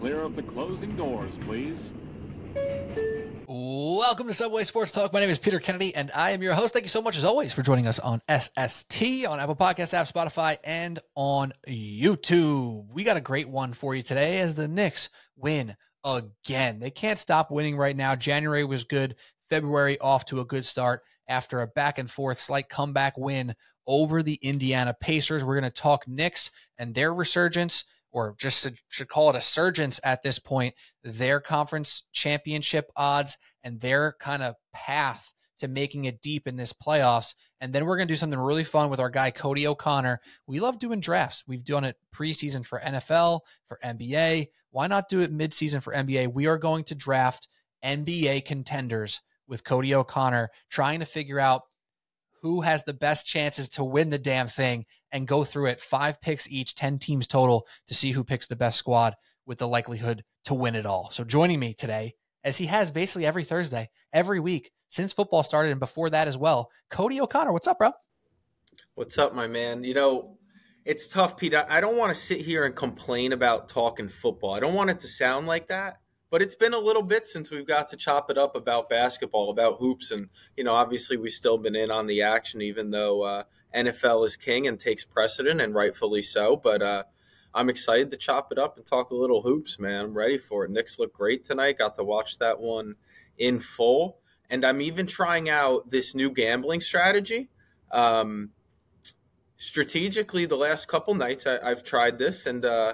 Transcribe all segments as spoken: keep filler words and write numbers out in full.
clear of the closing doors, please. Welcome to Subway Sports Talk. My name is Peter Kennedy, and I am your host. Thank you so much, as always, for joining us on S S T, on Apple Podcasts app, Spotify, and on YouTube. We got a great one for you today as the Knicks win again. They can't stop winning right now. January was good. February off to a good start after a back-and-forth slight comeback win over the Indiana Pacers. We're going to talk Knicks and their resurgence, or just should call it a surgence at this point, their conference championship odds and their kind of path to making it deep in this playoffs. And then we're going to do something really fun with our guy, Cody O'Connor. We love doing drafts. We've done it preseason for N F L, for N B A. Why not do it midseason for N B A? We are going to draft N B A contenders with Cody O'Connor, trying to figure out who has the best chances to win the damn thing and go through it. Five picks each, ten teams total, to see who picks the best squad with the likelihood to win it all. So joining me today, as he has basically every Thursday, every week since football started and before that as well, Cody O'Connor. What's up, bro? What's up, my man? You know, it's tough, Pete. I don't want to sit here and complain about talking football. I don't want it to sound like that. But it's been a little bit since we've got to chop it up about basketball, about hoops. And, you know, obviously we've still been in on the action, even though uh, N F L is king and takes precedent, and rightfully so. But uh, I'm excited to chop it up and talk a little hoops, man. I'm ready for it. Knicks look great tonight. Got to watch that one in full. And I'm even trying out this new gambling strategy. Um, strategically, the last couple nights I, I've tried this, and uh,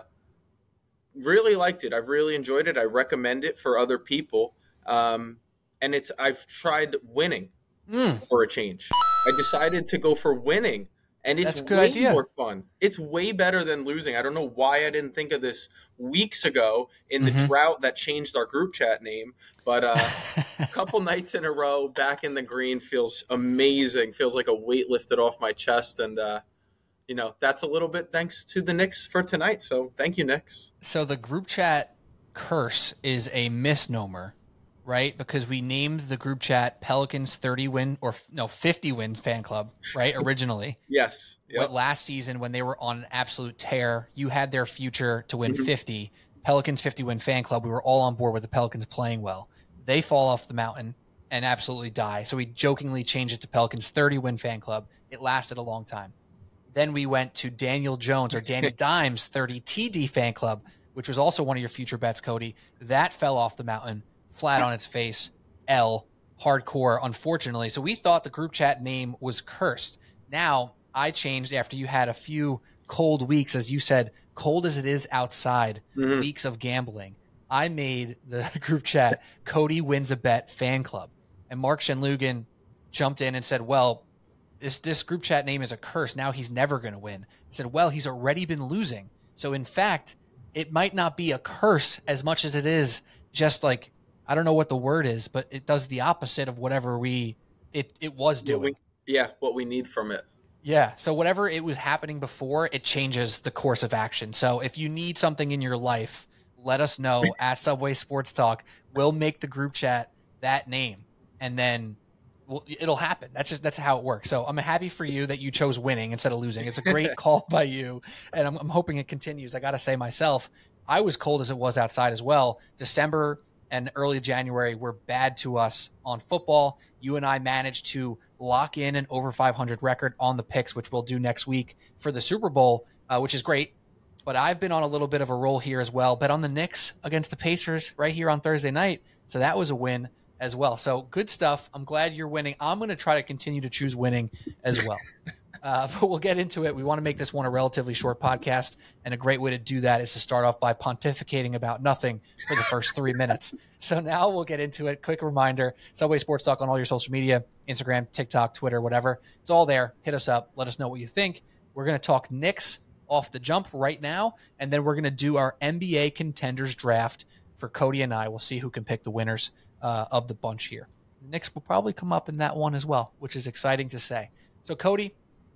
really liked it. I've really enjoyed it. I recommend it for other people. Um, and it's I've tried winning mm. for a change. I decided to go for winning, and it's way idea. more fun. It's way better than losing. I don't know why I didn't think of this weeks ago in the mm-hmm. drought that changed our group chat name. But uh, a couple nights in a row back in the green feels amazing. Feels like a weight lifted off my chest, and uh, you know, that's a little bit thanks to the Knicks for tonight. So thank you, Knicks. So the group chat curse is a misnomer, right? Because we named the group chat Pelicans thirty win or no fifty win fan club, right? Originally. Yes. Yep. What last season when they were on an absolute tear, you had their future to win mm-hmm. fifty. Pelicans fifty win fan club. We were all on board with the Pelicans playing well. They fall off the mountain and absolutely die. So we jokingly changed it to Pelicans thirty win fan club. It lasted a long time. Then we went to Daniel Jones or Danny Dimes thirty T D fan club, which was also one of your future bets, Cody. That fell off the mountain, flat on its face, L, hardcore, unfortunately. So we thought the group chat name was cursed. Now I changed after you had a few cold weeks, as you said, cold as it is outside, mm-hmm. weeks of gambling. I made the group chat Cody Wins a Bet fan club. And Mark Shenlugan jumped in and said, well, This this group chat name is a curse. Now he's never going to win. I said, well, he's already been losing. So, in fact, it might not be a curse as much as it is just like, I don't know what the word is, but it does the opposite of whatever we it, it was doing. What we, yeah, what we need from it. Yeah, so whatever it was happening before, it changes the course of action. So if you need something in your life, let us know at Subway Sports Talk. We'll make the group chat that name, and then well, it'll happen. That's just that's how it works. So I'm happy for you that you chose winning instead of losing. It's a great call by you, and I'm, I'm hoping it continues. I got to say myself, I was cold as it was outside as well. December and early January were bad to us on football. You and I managed to lock in an over five hundred record on the picks, which we'll do next week for the Super Bowl, uh, which is great. But I've been on a little bit of a roll here as well. Bet on the Knicks against the Pacers right here on Thursday night. So that was a win as well. So good stuff. I'm glad you're winning. I'm going to try to continue to choose winning as well. Uh, but we'll get into it. We want to make this one a relatively short podcast, and a great way to do that is to start off by pontificating about nothing for the first three minutes. So now we'll get into it. Quick reminder, Subway Sports Talk on all your social media, Instagram, TikTok, Twitter, whatever. It's all there. Hit us up. Let us know what you think. We're going to talk Knicks off the jump right now, and then we're going to do our N B A contenders draft for Cody and I. We'll see who can pick the winners uh, of the bunch here. The Knicks will probably come up in that one as well, which is exciting to say. So, Cody,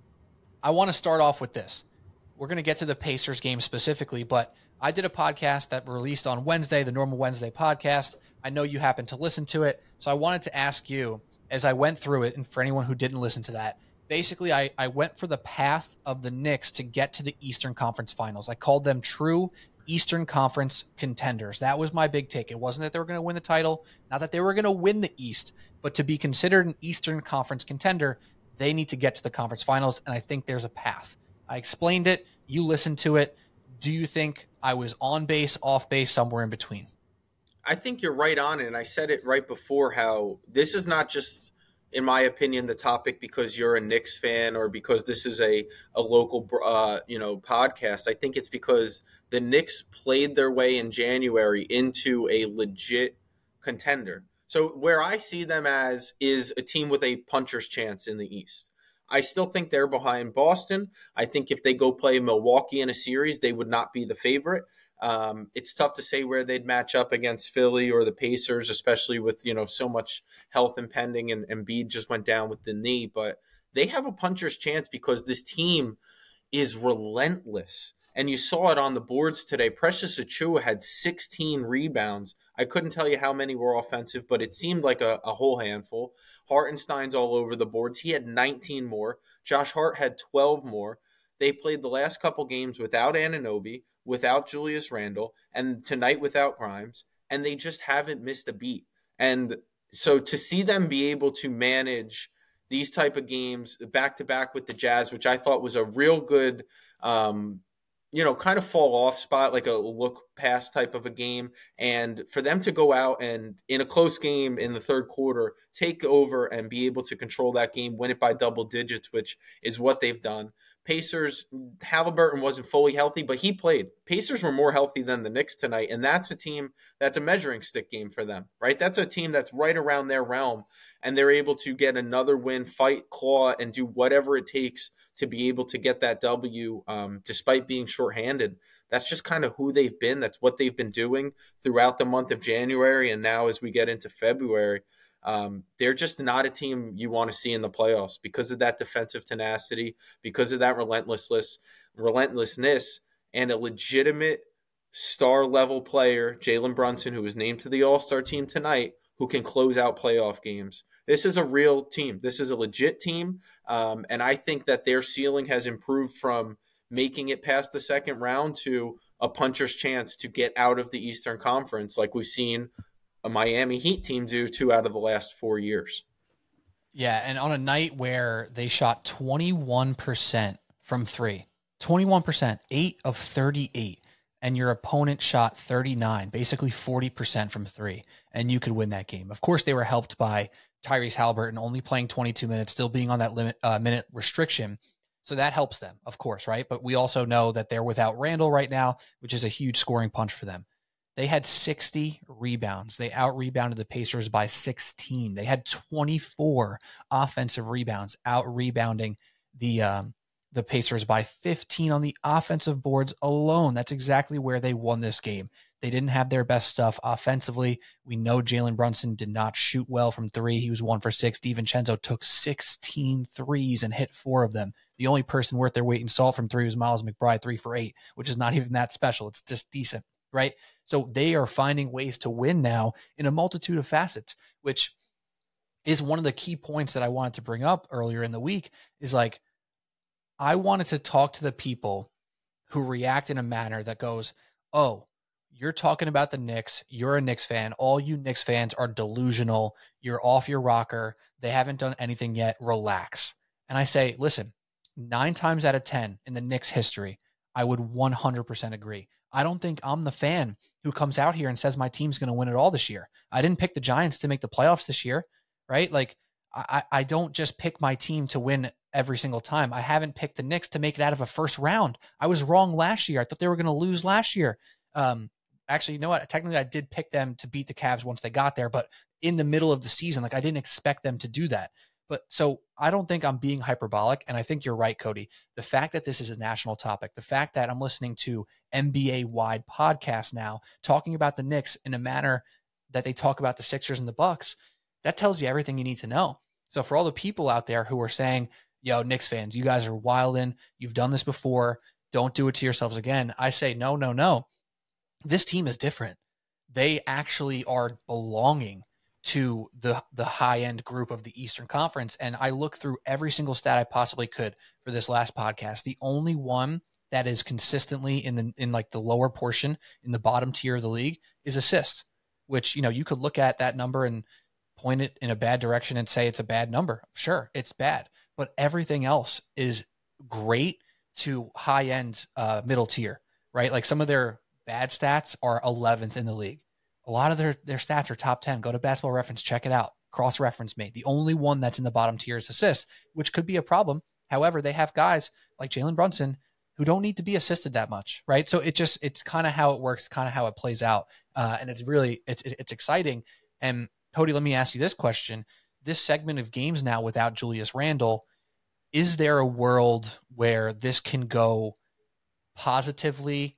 I want to start off with this. We're going to get to the Pacers game specifically, but I did a podcast that released on Wednesday, the normal Wednesday podcast. I know you happened to listen to it, so I wanted to ask you, as I went through it, and for anyone who didn't listen to that, basically I, I went for the path of the Knicks to get to the Eastern Conference Finals. I called them true Eastern Conference contenders. That was my big take. It wasn't that they were going to win the title, not that they were going to win the East, but to be considered an Eastern Conference contender, they need to get to the conference finals, and I think there's a path. I explained it. You listened to it. Do you think I was on base, off base, somewhere in between? I think you're right on it, and I said it right before how this is not just, in my opinion, the topic because you're a Knicks fan or because this is a, a local uh, you know podcast. I think it's because the Knicks played their way in January into a legit contender. So where I see them as is a team with a puncher's chance in the East. I still think they're behind Boston. I think if they go play Milwaukee in a series, they would not be the favorite. Um, it's tough to say where they'd match up against Philly or the Pacers, especially with, you know, so much health impending, and Embiid just went down with the knee. But they have a puncher's chance because this team is relentless. And you saw it on the boards today. Precious Achiuwa had sixteen rebounds. I couldn't tell you how many were offensive, but it seemed like a, a whole handful. Hartenstein's all over the boards. He had nineteen more. Josh Hart had twelve more. They played the last couple games without Anunoby, without Julius Randle, and tonight without Grimes, and they just haven't missed a beat. And so to see them be able to manage these type of games back-to-back with the Jazz, which I thought was a real good, um, you know, kind of fall-off spot, like a look-pass type of a game, and for them to go out and, in a close game in the third quarter, take over and be able to control that game, win it by double digits, which is what they've done. Pacers, Halliburton wasn't fully healthy, but he played. Pacers were more healthy than the Knicks tonight, and that's a team that's a measuring stick game for them, right? That's a team that's right around their realm, and they're able to get another win, fight, claw, and do whatever it takes to be able to get that W um, despite being shorthanded. That's just kind of who they've been. That's what they've been doing throughout the month of January, and now as we get into February. Um, they're just not a team you want to see in the playoffs because of that defensive tenacity, because of that relentlessness, relentlessness, and a legitimate star-level player, Jalen Brunson, who was named to the All-Star team tonight, who can close out playoff games. This is a real team. This is a legit team, um, and I think that their ceiling has improved from making it past the second round to a puncher's chance to get out of the Eastern Conference like we've seen a Miami Heat team do two out of the last four years. Yeah, and on a night where they shot twenty-one percent from three, twenty-one percent, eight of thirty-eight, and your opponent shot thirty-nine, basically forty percent from three, and you could win that game. Of course, they were helped by Tyrese Halliburton only playing twenty-two minutes, still being on that limit uh, minute restriction. So that helps them, of course, right? But we also know that they're without Randall right now, which is a huge scoring punch for them. They had sixty rebounds. They out-rebounded the Pacers by sixteen. They had twenty-four offensive rebounds, out-rebounding the um, the Pacers by fifteen on the offensive boards alone. That's exactly where they won this game. They didn't have their best stuff offensively. We know Jalen Brunson did not shoot well from three. He was one for six. DiVincenzo took sixteen threes and hit four of them. The only person worth their weight in salt from three was Miles McBride, three for eight, which is not even that special. It's just decent, right? So they are finding ways to win now in a multitude of facets, which is one of the key points that I wanted to bring up earlier in the week is like, I wanted to talk to the people who react in a manner that goes, oh, you're talking about the Knicks. You're a Knicks fan. All you Knicks fans are delusional. You're off your rocker. They haven't done anything yet. Relax. And I say, listen, nine times out of ten in the Knicks history, I would one hundred percent agree. I don't think I'm the fan who comes out here and says my team's going to win it all this year. I didn't pick the Giants to make the playoffs this year, right? Like I, I don't just pick my team to win every single time. I haven't picked the Knicks to make it out of a first round. I was wrong last year. I thought they were going to lose last year. Um, actually, you know what? Technically, I did pick them to beat the Cavs once they got there, but in the middle of the season, like I didn't expect them to do that. But so I don't think I'm being hyperbolic. And I think you're right, Cody. The fact that this is a national topic, the fact that I'm listening to N B A-wide podcasts now talking about the Knicks in a manner that they talk about the Sixers and the Bucks, that tells you everything you need to know. So for all the people out there who are saying, yo, Knicks fans, you guys are wildin', you've done this before, don't do it to yourselves again. I say, no, no, no. This team is different. They actually are belonging to the the high-end group of the Eastern Conference. And I looked through every single stat I possibly could for this last podcast. The only one that is consistently in the in like the lower portion in the bottom tier of the league is assists, which, you know, you could look at that number and point it in a bad direction and say it's a bad number. Sure, it's bad, but everything else is great to high end uh, middle tier, right? Like some of their bad stats are eleventh in the league. A lot of their, their stats are top ten. Go to Basketball Reference, check it out. Cross-reference me. The only one that's in the bottom tier is assists, which could be a problem. However, they have guys like Jalen Brunson who don't need to be assisted that much, right? So it just, it's kind of how it works, kind of how it plays out. Uh, and it's really, it's, it's exciting. And Cody, let me ask you this question. This segment of games now without Julius Randle, is there a world where this can go positively,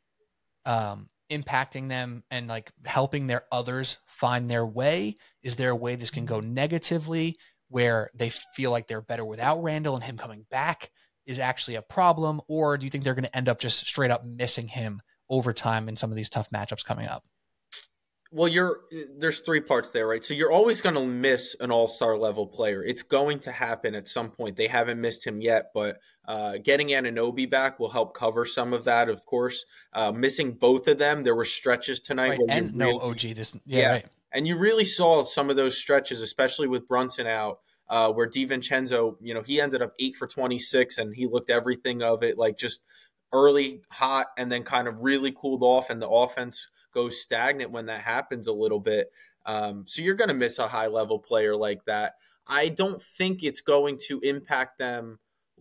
um, impacting them and like helping their others find their way? Is there a way this can go negatively where they feel like they're better without Randle and him coming back is actually a problem? Or do you think they're going to end up just straight up missing him over time in some of these tough matchups coming up? Well, you're there's three parts there, right? So you're always going to miss an all-star level player. It's going to happen at some point. They haven't missed him yet, but uh, getting Anunoby back will help cover some of that, of course. Uh, missing both of them, there were stretches tonight. Right, where and you no really, O G. This, yeah, yeah, right. And you really saw some of those stretches, especially with Brunson out, uh, where DiVincenzo, you know, he ended up eight for twenty-six, and he looked everything of it, like just early hot, and then kind of really cooled off, and the offense goes stagnant when that happens a little bit. Um, so you're going to miss a high-level player like that. I don't think it's going to impact them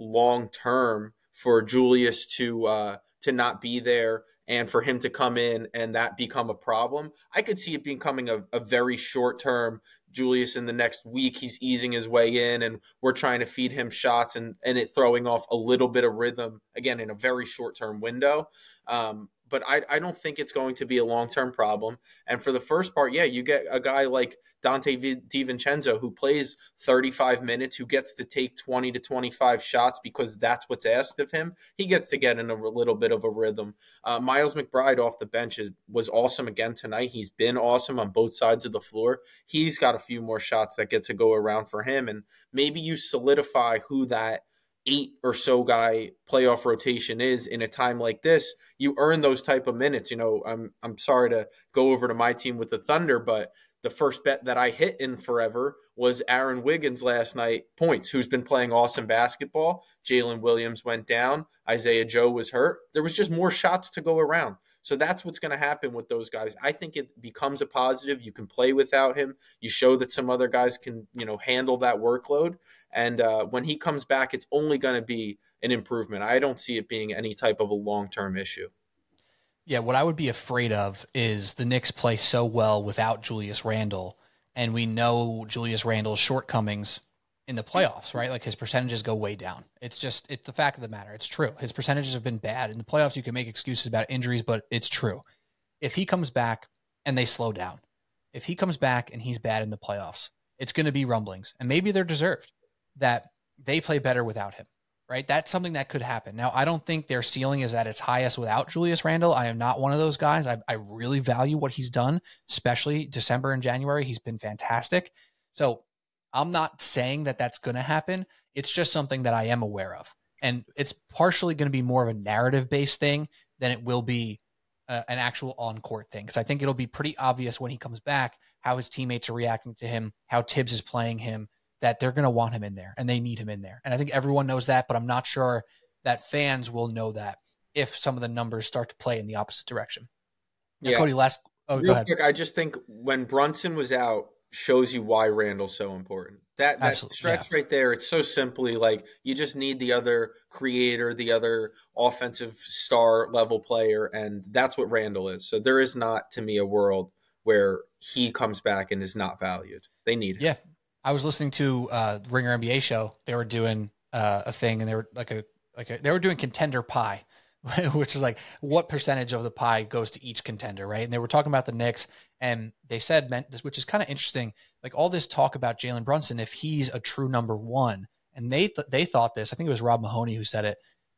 long-term for Julius to uh, to not be there and for him to come in and that become a problem. I could see it becoming a, a very short-term Julius in the next week. He's easing his way in and we're trying to feed him shots and, and it throwing off a little bit of rhythm, again, in a very short-term window. Um, but I, I don't think it's going to be a long-term problem. And for the first part, yeah, you get a guy like Dante DiVincenzo who plays thirty-five minutes, who gets to take twenty to twenty-five shots because that's what's asked of him. He gets to get in a little bit of a rhythm. Uh, Miles McBride off the bench is, was awesome again tonight. He's been awesome on both sides of the floor. He's got a few more shots that get to go around for him. And maybe you solidify who that eight or so guy playoff rotation is in a time like this. You earn those type of minutes. You know, I'm I'm sorry to go over to my team with the Thunder, but the first bet that I hit in forever was Aaron Wiggins last night, points, who's been playing awesome basketball. Jalen Williams went down. Isaiah Joe was hurt. There was just more shots to go around. So that's what's going to happen with those guys. I think it becomes a positive. You can play without him. You show that some other guys can, you know, handle that workload. And uh, when he comes back, it's only going to be an improvement. I don't see it being any type of a long-term issue. Yeah, what I would be afraid of is the Knicks play so well without Julius Randle, and we know Julius Randle's shortcomings in the playoffs, right? Like his percentages go way down. It's just, it's the fact of the matter. It's true. His percentages have been bad. In the playoffs, you can make excuses about injuries, but it's true. If he comes back and they slow down, if he comes back and he's bad in the playoffs, it's going to be rumblings. And maybe they're deserved that they play better without him, right? That's something that could happen. Now, I don't think their ceiling is at its highest without Julius Randle. I am not one of those guys. I, I really value what he's done, especially December and January. He's been fantastic. So I'm not saying that that's going to happen. It's just something that I am aware of. And it's partially going to be more of a narrative-based thing than it will be uh, an actual on-court thing. Because I think it'll be pretty obvious when he comes back how his teammates are reacting to him, how Tibbs is playing him, that they're going to want him in there and they need him in there. And I think everyone knows that, but I'm not sure that fans will know that if some of the numbers start to play in the opposite direction. Now, yeah. Cody, last, oh, Real go ahead. Quick, I just think when Brunson was out, shows you why Randle's so important. That, that stretch yeah. right there, it's so simply like you just need the other creator, the other offensive star level player, and that's what Randle is. So there is not, to me, a world where he comes back and is not valued. They need him. Yeah. I was listening to uh Ringer N B A show. They were doing uh, a thing and they were like a, like a, they were doing contender pie, which is like what percentage of the pie goes to each contender. Right. And they were talking about the Knicks and they said, meant this, which is kind of interesting. Like all this talk about Jalen Brunson, if he's a true number one, and they, th- they thought this, I think it was Rob Mahoney who said it.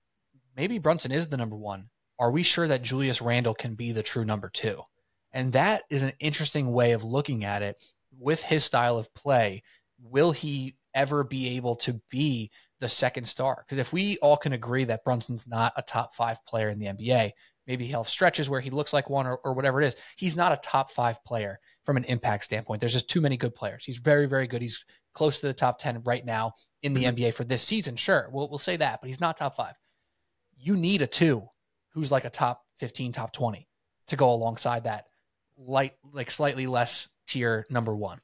Maybe Brunson is the number one. Are we sure that Julius Randle can be the true number two? And that is an interesting way of looking at it with his style of play. Will he ever be able to be the second star. Because if we all can agree that Brunson's not a top five player in the N B A, maybe he'll have stretches where he looks like one or, or whatever it is. He's not a top five player from an impact standpoint. There's just too many good players. He's very, very good. He's close to the top ten right now in the mm-hmm. N B A for this season. Sure, we'll, we'll say that, but he's not top five. You need a two who's like a top fifteen, top twenty to go alongside that light, like slightly less tier number one.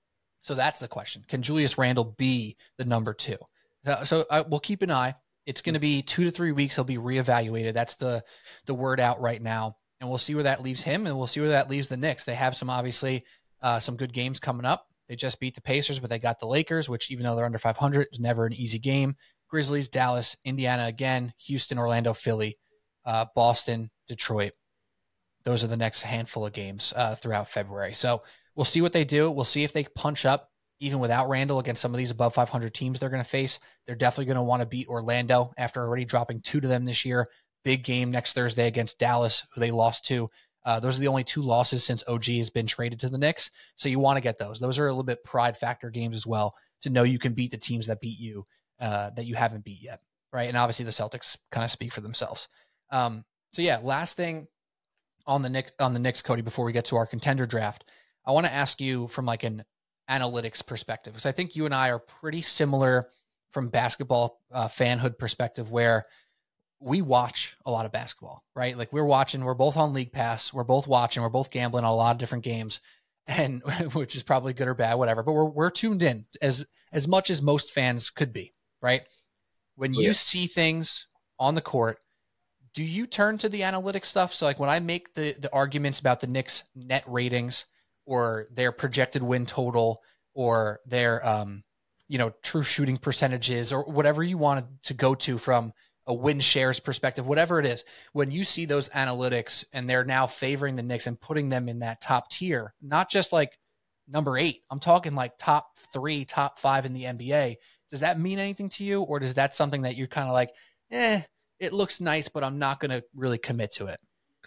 So that's the question. Can Julius Randle be the number two? Uh, so uh, we'll keep an eye. It's going to be two to three weeks. He'll be reevaluated. That's the the word out right now. And we'll see where that leaves him, and we'll see where that leaves the Knicks. They have some, obviously, uh, some good games coming up. They just beat the Pacers, but they got the Lakers, which even though they're under five hundred, is never an easy game. Grizzlies, Dallas, Indiana again, Houston, Orlando, Philly, uh, Boston, Detroit. Those are the next handful of games uh, throughout February. So we'll see what they do. We'll see if they punch up even without Randle against some of these above five hundred teams they're going to face. They're definitely going to want to beat Orlando after already dropping two to them this year. Big game next Thursday against Dallas, who they lost to. Uh, those are the only two losses since O G has been traded to the Knicks. So you want to get those. Those are a little bit pride factor games as well, to know you can beat the teams that beat you, uh, that you haven't beat yet, right? And obviously the Celtics kind of speak for themselves. Um, so yeah, last thing on the Knicks, on the Knicks, Cody, before we get to our contender draft, I want to ask you from like an analytics perspective, because I think you and I are pretty similar from basketball uh, fanhood perspective, where we watch a lot of basketball, right? Like we're watching, we're both on League Pass, we're both watching, we're both gambling on a lot of different games, and which is probably good or bad, whatever. But we're we're tuned in as as much as most fans could be, right? When you yeah. see things on the court, do you turn to the analytics stuff? So like when I make the the arguments about the Knicks net ratings or their projected win total or their um you know true shooting percentages or whatever you wanted to go to from a win shares perspective, whatever it is, when you see those analytics and they're now favoring the Knicks and putting them in that top tier, not just like number eight, I'm talking like top three, top five in the N B A. Does that mean anything to you? Or is that something that you're kind of like, eh, it looks nice, but I'm not going to really commit to it?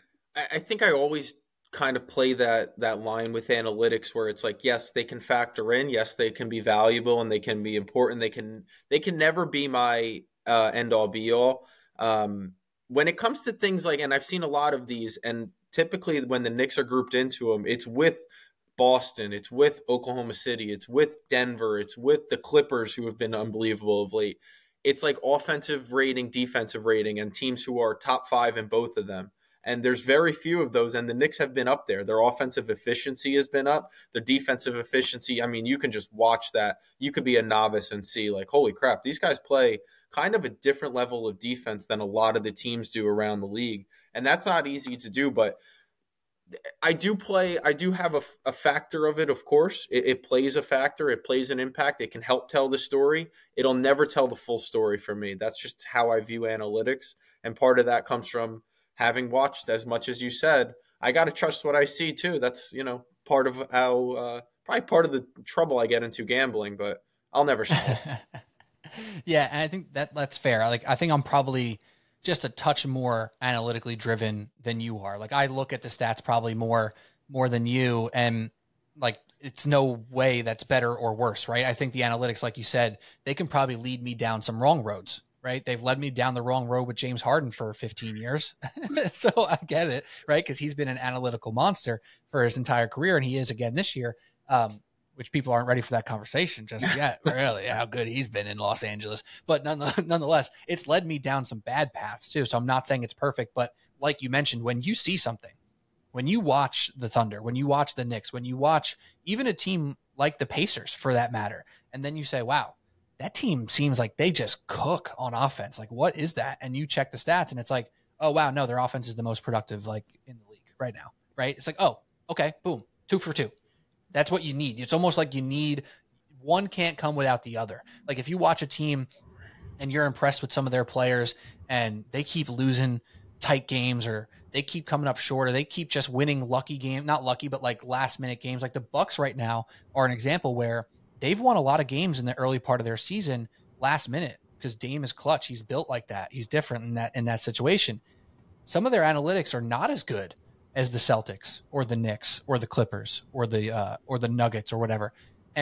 I think I always kind of play that, that line with analytics where it's like, yes, they can factor in. Yes, they can be valuable and they can be important. They can, they can never be my, Uh, end all be all. Um, when it comes to things like, and I've seen a lot of these, and typically when the Knicks are grouped into them, it's with Boston, it's with Oklahoma City, it's with Denver, it's with the Clippers, who have been unbelievable of late. It's like offensive rating, defensive rating, and teams who are top five in both of them. And there's very few of those, and the Knicks have been up there. Their offensive efficiency has been up. Their defensive efficiency, I mean, you can just watch that. You could be a novice and see, like, holy crap, these guys play kind of a different level of defense than a lot of the teams do around the league. And that's not easy to do, but I do play, I do have a, a factor of it, of course. It, it plays a factor. It plays an impact. It can help tell the story. It'll never tell the full story for me. That's just how I view analytics. And part of that comes from having watched as much as you said. I got to trust what I see too. That's, you know, part of how, uh, probably part of the trouble I get into gambling, but I'll never say it. Yeah, and I think that that's fair. Like, I think I'm probably just a touch more analytically driven than you are. Like, I look at the stats probably more more than you, and like, it's no way that's better or worse, right? I think the analytics, like you said, they can probably lead me down some wrong roads, right? They've led me down the wrong road with James Harden for fifteen years. So I get it, right? Because he's been an analytical monster for his entire career, and he is again this year. Um, which people aren't ready for that conversation just yet, really, how good he's been in Los Angeles. But nonetheless, it's led me down some bad paths too. So I'm not saying it's perfect, but like you mentioned, when you see something, when you watch the Thunder, when you watch the Knicks, when you watch even a team like the Pacers for that matter, and then you say, wow, that team seems like they just cook on offense. Like, what is that? And you check the stats and it's like, oh, wow, no, their offense is the most productive like in the league right now, right? It's like, oh, okay, boom, two for two. That's what you need. It's almost like you need one can't come without the other. Like if you watch a team and you're impressed with some of their players and they keep losing tight games or they keep coming up short or they keep just winning lucky games, not lucky, but like last minute games. Like the Bucks right now are an example where they've won a lot of games in the early part of their season last minute because Dame is clutch. He's built like that. He's different in that, in that situation. Some of their analytics are not as good as the Celtics or the Knicks or the Clippers or the uh, or the Nuggets or whatever. And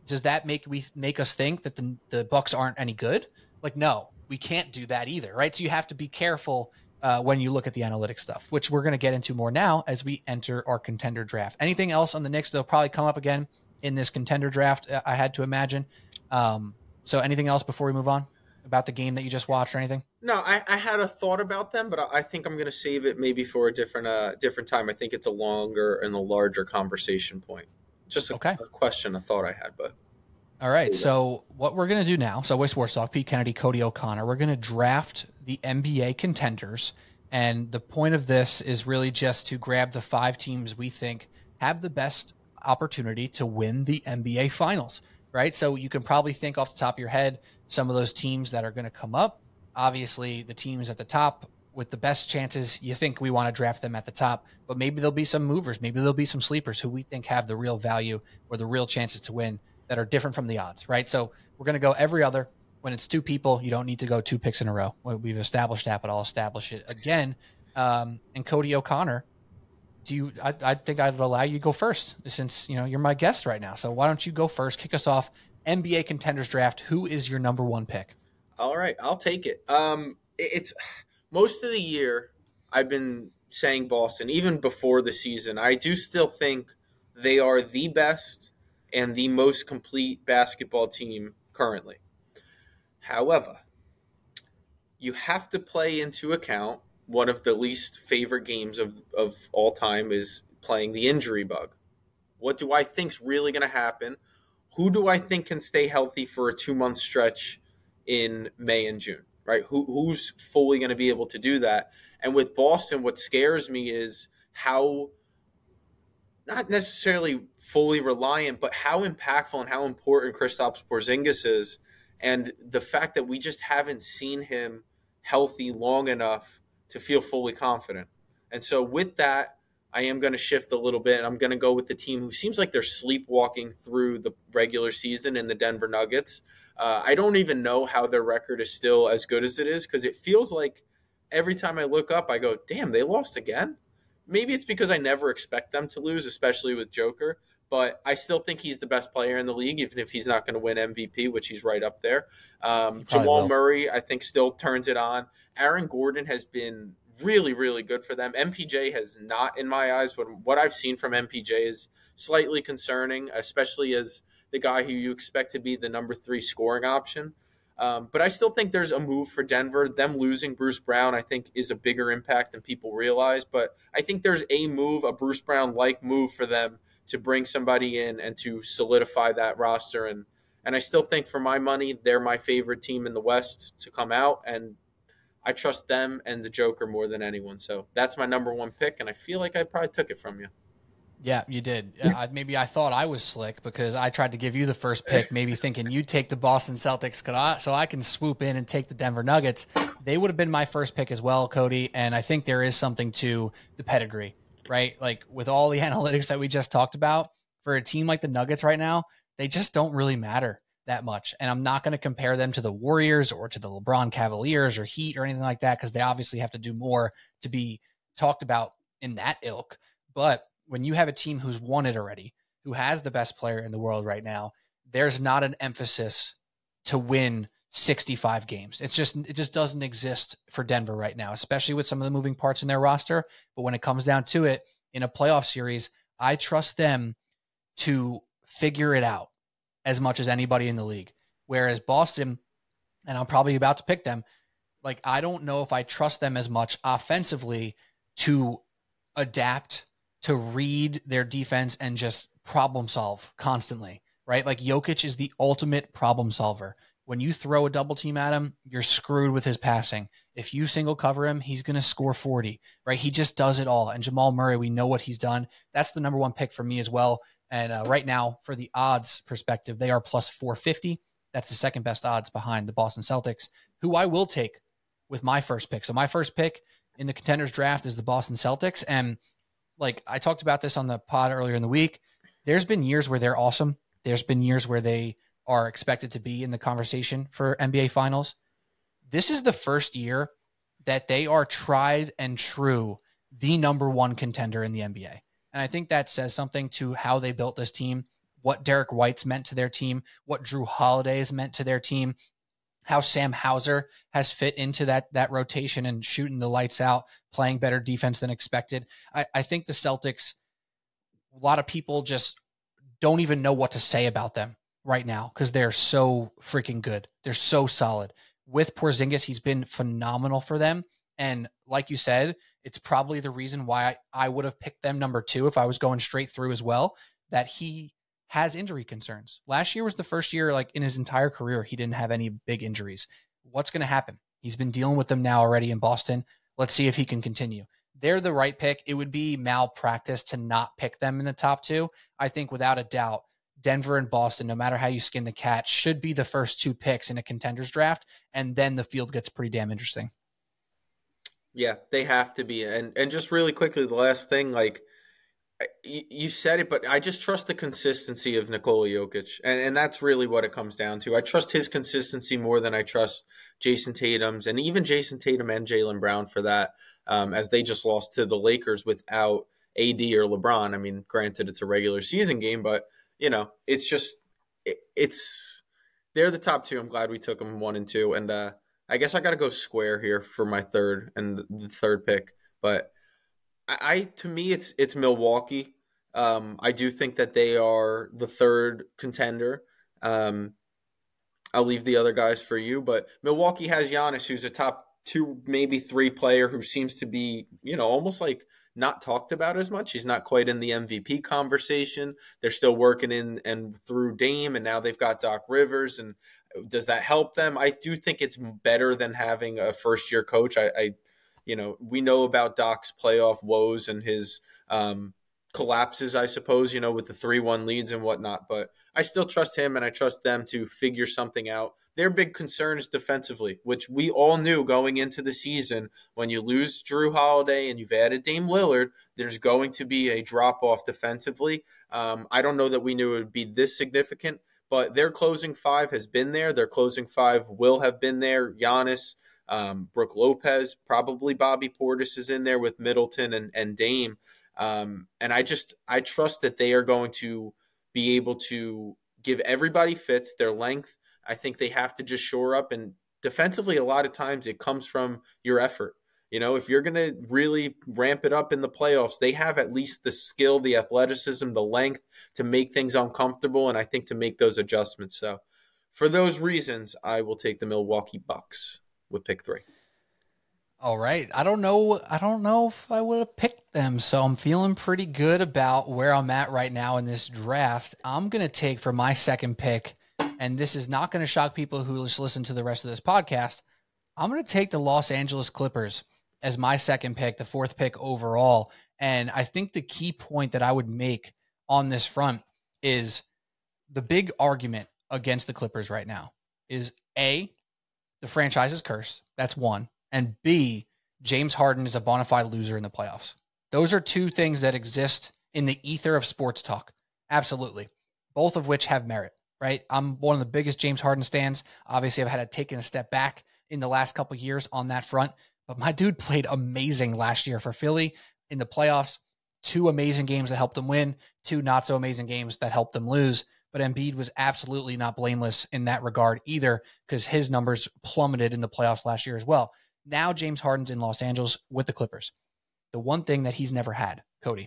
does that make we make us think that the, the Bucks aren't any good? Like, no, we can't do that either, right? So you have to be careful uh, when you look at the analytic stuff, which we're going to get into more now as we enter our contender draft. Anything else on the Knicks? They'll probably come up again in this contender draft, I had to imagine. Um, so anything else before we move on about the game that you just watched or anything? No, I, I had a thought about them, but I, I think I'm going to save it maybe for a different uh, different time. I think it's a longer and a larger conversation point. Just a, okay. a question, a thought I had, but. All right. So what we're going to do now, Subway Sports Talk, Pete Kennedy, Cody O'Connor, we're going to draft the N B A contenders. And the point of this is really just to grab the five teams we think have the best opportunity to win the N B A finals, right? So you can probably think off the top of your head, some of those teams that are going to come up. Obviously the teams at the top with the best chances, you think we want to draft them at the top, but maybe there'll be some movers. Maybe there'll be some sleepers who we think have the real value or the real chances to win that are different from the odds, right? So we're going to go every other. When it's two people, you don't need to go two picks in a row. We've established that, but I'll establish it again. Um, and Cody O'Connor, do you? I, I think I'd allow you to go first since you know you're my guest right now. So why don't you go first? Kick us off. N B A contenders draft. Who is your number one pick? All right, I'll take it. Um, it, it's most of the year I've been saying Boston, even before the season. I do still think they are the best and the most complete basketball team currently. However, you have to play into account one of the least favorite games of, of all time is playing the injury bug. What do I think's really going to happen? Who do I think can stay healthy for a two-month stretch in May and June, right? Who, who's fully going to be able to do that? And with Boston, what scares me is how not necessarily fully reliant, but how impactful and how important Kristaps Porzingis is. And the fact that we just haven't seen him healthy long enough to feel fully confident. And so with that, I am going to shift a little bit. And I'm going to go with the team who seems like they're sleepwalking through the regular season in the Denver Nuggets. Uh, I don't even know how their record is still as good as it is because it feels like every time I look up, I go, damn, they lost again? Maybe it's because I never expect them to lose, especially with Joker. But I still think he's the best player in the league, even if he's not going to win M V P, which he's right up there. Um, Jamal will. Murray, I think, still turns it on. Aaron Gordon has been really, really good for them. M P J has not, in my eyes. But what I've seen from M P J is slightly concerning, especially as the guy who you expect to be the number three scoring option. Um, but I still think there's a move for Denver. Them losing Bruce Brown, I think, is a bigger impact than people realize. But I think there's a move, a Bruce Brown-like move for them to bring somebody in and to solidify that roster. And and I still think for my money, they're my favorite team in the West to come out. And I trust them and the Joker more than anyone. So that's my number one pick. And I feel like I probably took it from you. Yeah, you did. Uh, maybe I thought I was slick because I tried to give you the first pick, maybe thinking you'd take the Boston Celtics so I can swoop in and take the Denver Nuggets. They would have been my first pick as well, Cody. And I think there is something to the pedigree. Right? Like with all the analytics that we just talked about, for a team like the Nuggets right now, they just don't really matter that much. And I'm not going to compare them to the Warriors or to the LeBron Cavaliers or Heat or anything like that, because they obviously have to do more to be talked about in that ilk. But when you have a team who's won it already, who has the best player in the world right now, there's not an emphasis to win sixty-five games. It's just, it just doesn't exist for Denver right now, especially with some of the moving parts in their roster. But when it comes down to it in a playoff series, I trust them to figure it out as much as anybody in the league. Whereas Boston, and I'm probably about to pick them, like, I don't know if I trust them as much offensively to adapt, to read their defense and just problem solve constantly, right? Like Jokic is the ultimate problem solver. When you throw a double team at him, you're screwed with his passing. If you single cover him, he's going to score forty, right? He just does it all. And Jamal Murray, we know what he's done. That's the number one pick for me as well. And uh, right now, for the odds perspective, they are plus four fifty. That's the second best odds behind the Boston Celtics, who I will take with my first pick. So my first pick in the contenders draft is the Boston Celtics. And like I talked about this on the pod earlier in the week, there's been years where they're awesome. There's been years where they are expected to be in the conversation for N B A finals. This is the first year that they are tried and true, the number one contender in the N B A. And I think that says something to how they built this team. what Derek White's meant to their team, what Drew Holiday has meant to their team, how Sam Hauser has fit into that that rotation and shooting the lights out, playing better defense than expected. I, I think the Celtics, a lot of people just don't even know what to say about them right now because they're so freaking good. They're so solid. With Porzingis, he's been phenomenal for them. And like you said, it's probably the reason why I, I would have picked them number two if I was going straight through as well, that he has injury concerns. Last year was the first year, like in his entire career, he didn't have any big injuries. What's going to happen? He's been dealing with them now already in Boston. Let's see if he can continue. They're the right pick. It would be malpractice to not pick them in the top two. I think without a doubt, Denver and Boston, no matter how you skin the cat, should be the first two picks in a contenders draft. And then the field gets pretty damn interesting. Yeah, they have to be. And and just really quickly, the last thing, like, you said it, but I just trust the consistency of Nikola Jokic. And, and that's really what it comes down to. I trust his consistency more than I trust Jason Tatum's, and even Jason Tatum and Jaylen Brown for that, um, as they just lost to the Lakers without A D or LeBron. I mean, granted, it's a regular season game, but, you know, it's just it, – it's they're the top two. I'm glad we took them one and two. And uh, I guess I got to go square here for my third and the third pick. But – I to me it's it's Milwaukee. Um, I do think that they are the third contender. Um, I'll leave the other guys for you, but Milwaukee has Giannis, who's a top two, maybe three player who seems to be, you know, almost like not talked about as much. He's not quite in the M V P conversation. They're still working in and through Dame, and now they've got Doc Rivers. And does that help them? I do think it's better than having a first year coach. I, I You know, we know about Doc's playoff woes and his um, collapses, I suppose, you know, with the three one leads and whatnot. But I still trust him, and I trust them to figure something out. Their big concerns defensively, which we all knew going into the season, when you lose Drew Holiday and you've added Dame Lillard, there's going to be a drop-off defensively. Um, I don't know that we knew it would be this significant, but their closing five has been there. Their closing five will have been there. Giannis, Um, Brook Lopez, probably Bobby Portis is in there with Middleton and, and Dame. Um, and I just, I trust that they are going to be able to give everybody fits, their length. I think they have to just shore up. And defensively, a lot of times it comes from your effort. You know, if you're going to really ramp it up in the playoffs, they have at least the skill, the athleticism, the length to make things uncomfortable. And I think to make those adjustments. So for those reasons, I will take the Milwaukee Bucks with pick three. All right. I don't know. I don't know if I would have picked them. So I'm feeling pretty good about where I'm at right now in this draft. I'm going to take for my second pick, and this is not going to shock people who just listen to the rest of this podcast. I'm going to take the Los Angeles Clippers as my second pick, the fourth pick overall. And I think the key point that I would make on this front is the big argument against the Clippers right now is A, the franchise is cursed. That's one. And B, James Harden is a bona fide loser in the playoffs. Those are two things that exist in the ether of sports talk. Absolutely. Both of which have merit, right? I'm one of the biggest James Harden stans. Obviously, I've had to take a step back in the last couple of years on that front. But my dude played amazing last year for Philly in the playoffs. Two amazing games that helped them win. Two not so amazing games that helped them lose. But Embiid was absolutely not blameless in that regard either, because his numbers plummeted in the playoffs last year as well. Now James Harden's in Los Angeles with the Clippers. The one thing that he's never had, Cody,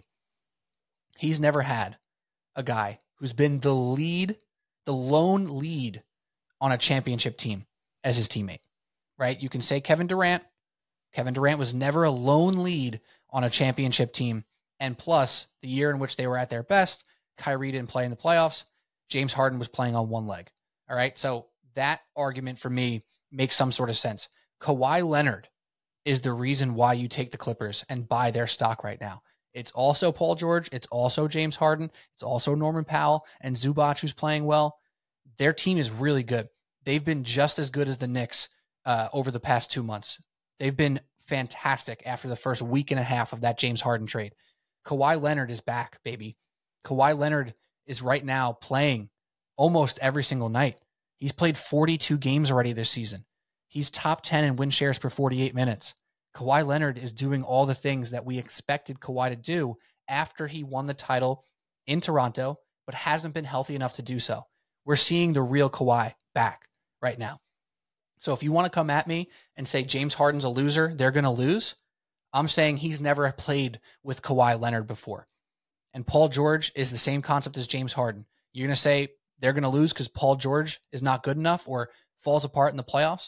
he's never had a guy who's been the lead, the lone lead on a championship team as his teammate, right? You can say Kevin Durant. Kevin Durant was never a lone lead on a championship team. And plus, the year in which they were at their best, Kyrie didn't play in the playoffs. James Harden was playing on one leg. All right. So that argument for me makes some sort of sense. Kawhi Leonard is the reason why you take the Clippers and buy their stock right now. It's also Paul George. It's also James Harden. It's also Norman Powell and Zubac, who's playing well. Their team is really good. They've been just as good as the Knicks uh, over the past two months. They've been fantastic after the first week and a half of that James Harden trade. Kawhi Leonard is back, baby. Kawhi Leonard is right now playing almost every single night. He's played forty-two games already this season. He's top ten in win shares per forty-eight minutes. Kawhi Leonard is doing all the things that we expected Kawhi to do after he won the title in Toronto, but hasn't been healthy enough to do so. We're seeing the real Kawhi back right now. So if you want to come at me and say James Harden's a loser, they're going to lose, I'm saying he's never played with Kawhi Leonard before. And Paul George is the same concept as James Harden. You're going to say they're going to lose because Paul George is not good enough or falls apart in the playoffs?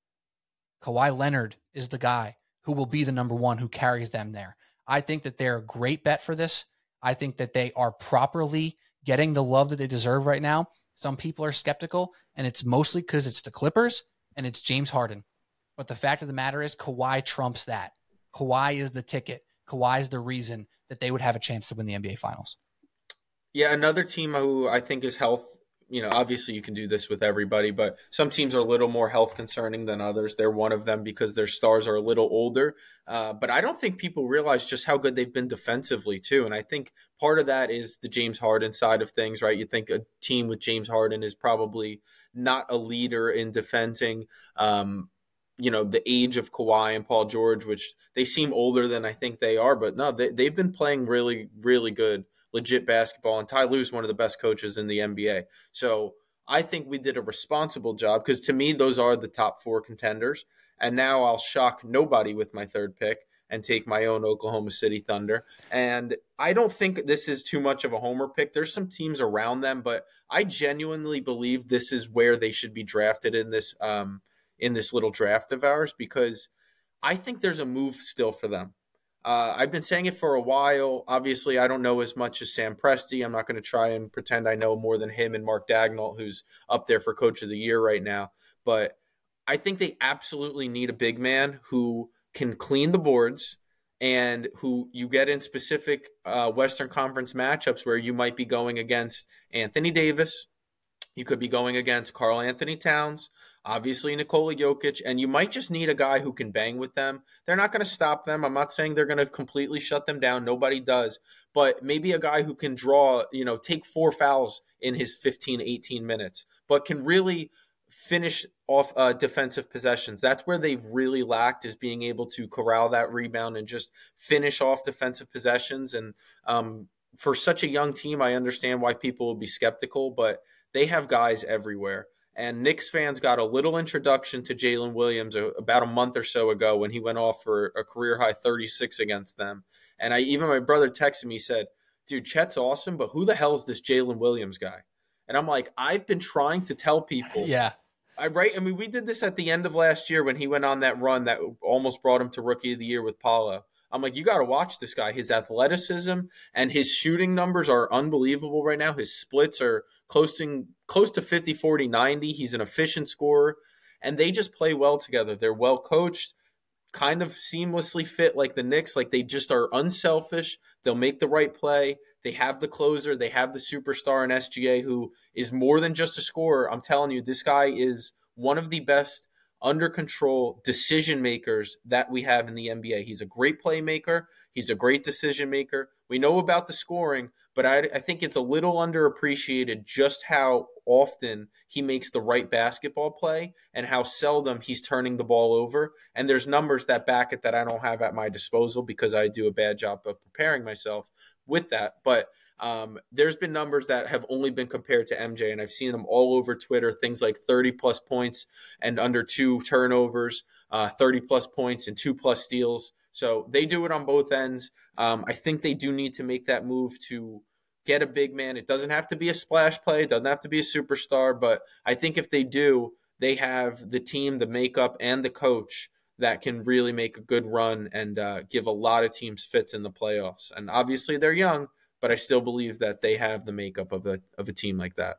Kawhi Leonard is the guy who will be the number one who carries them there. I think that they're a great bet for this. I think that they are properly getting the love that they deserve right now. Some people are skeptical, and it's mostly because it's the Clippers and it's James Harden. But the fact of the matter is Kawhi trumps that. Kawhi is the ticket. Kawhi is the reason that they would have a chance to win the N B A Finals. Yeah, another team who I think is health, you know, obviously you can do this with everybody, but some teams are a little more health concerning than others. They're one of them because their stars are a little older. Uh, but I don't think people realize just how good they've been defensively too. And I think part of that is the James Harden side of things, right? You think a team with James Harden is probably not a leader in defending, um, you know, the age of Kawhi and Paul George, which they seem older than I think they are. But no, they, they've been playing really, really good, legit basketball. And Ty Lue's one of the best coaches in the N B A. So I think we did a responsible job because to me, those are the top four contenders. And now I'll shock nobody with my third pick and take my own Oklahoma City Thunder. And I don't think this is too much of a homer pick. There's some teams around them, but I genuinely believe this is where they should be drafted in this um, in this little draft of ours because I think there's a move still for them. Uh, I've been saying it for a while. Obviously, I don't know as much as Sam Presti. I'm not going to try and pretend I know more than him and Mark Dagnall, who's up there for Coach of the Year right now. But I think they absolutely need a big man who can clean the boards and who you get in specific uh, Western Conference matchups where you might be going against Anthony Davis. You could be going against Karl Anthony Towns, obviously Nikola Jokic, and you might just need a guy who can bang with them. They're not going to stop them. I'm not saying they're going to completely shut them down. Nobody does. But maybe a guy who can draw, you know, take four fouls in his fifteen, eighteen minutes, but can really finish off uh, defensive possessions. That's where they've really lacked is being able to corral that rebound and just finish off defensive possessions. And um, for such a young team, I understand why people will be skeptical, but they have guys everywhere. And Knicks fans got a little introduction to Jalen Williams a, about a month or so ago when he went off for a career-high thirty-six against them. And I even my brother texted me, said, dude, Chet's awesome, but who the hell is this Jalen Williams guy? And I'm like, I've been trying to tell people. Yeah. I right. I mean, we did this at the end of last year when he went on that run that almost brought him to Rookie of the Year with Paulo. I'm like, you got to watch this guy. His athleticism and his shooting numbers are unbelievable right now. His splits are close to, close to fifty, forty, ninety. He's an efficient scorer, and they just play well together. They're well coached, kind of seamlessly fit like the Knicks. Like they just are unselfish. They'll make the right play. They have the closer. They have the superstar in S G A who is more than just a scorer. I'm telling you, this guy is one of the best under control decision makers that we have in the N B A. He's a great playmaker. He's a great decision maker. We know about the scoring, but I, I think it's a little underappreciated just how often he makes the right basketball play and how seldom he's turning the ball over. And there's numbers that back it that I don't have at my disposal because I do a bad job of preparing myself with that. But um, there's been numbers that have only been compared to M J, and I've seen them all over Twitter, things like thirty plus points and under two turnovers, uh, thirty plus points and two plus steals. So they do it on both ends. Um, I think they do need to make that move to get a big man. It doesn't have to be a splash play. It doesn't have to be a superstar, but I think if they do, they have the team, the makeup, and the coach that can really make a good run and uh, give a lot of teams fits in the playoffs. And obviously they're young, but I still believe that they have the makeup of a of a team like that.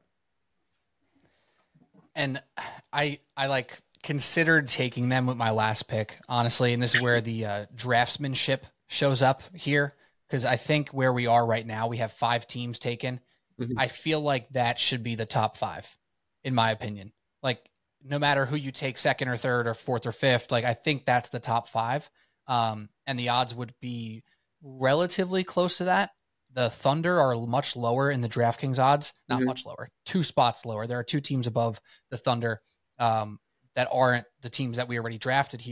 And I I like considered taking them with my last pick, honestly, and this is where the uh, draftsmanship shows up here, because I think where we are right now, we have five teams taken. Mm-hmm. I feel like that should be the top five, in my opinion. Like, no matter who you take second or third or fourth or fifth, like I think that's the top five. Um, and the odds would be relatively close to that. The Thunder are much lower in the DraftKings odds, not mm-hmm. much lower, two spots lower. There are two teams above the Thunder um, that aren't the teams that we already drafted here.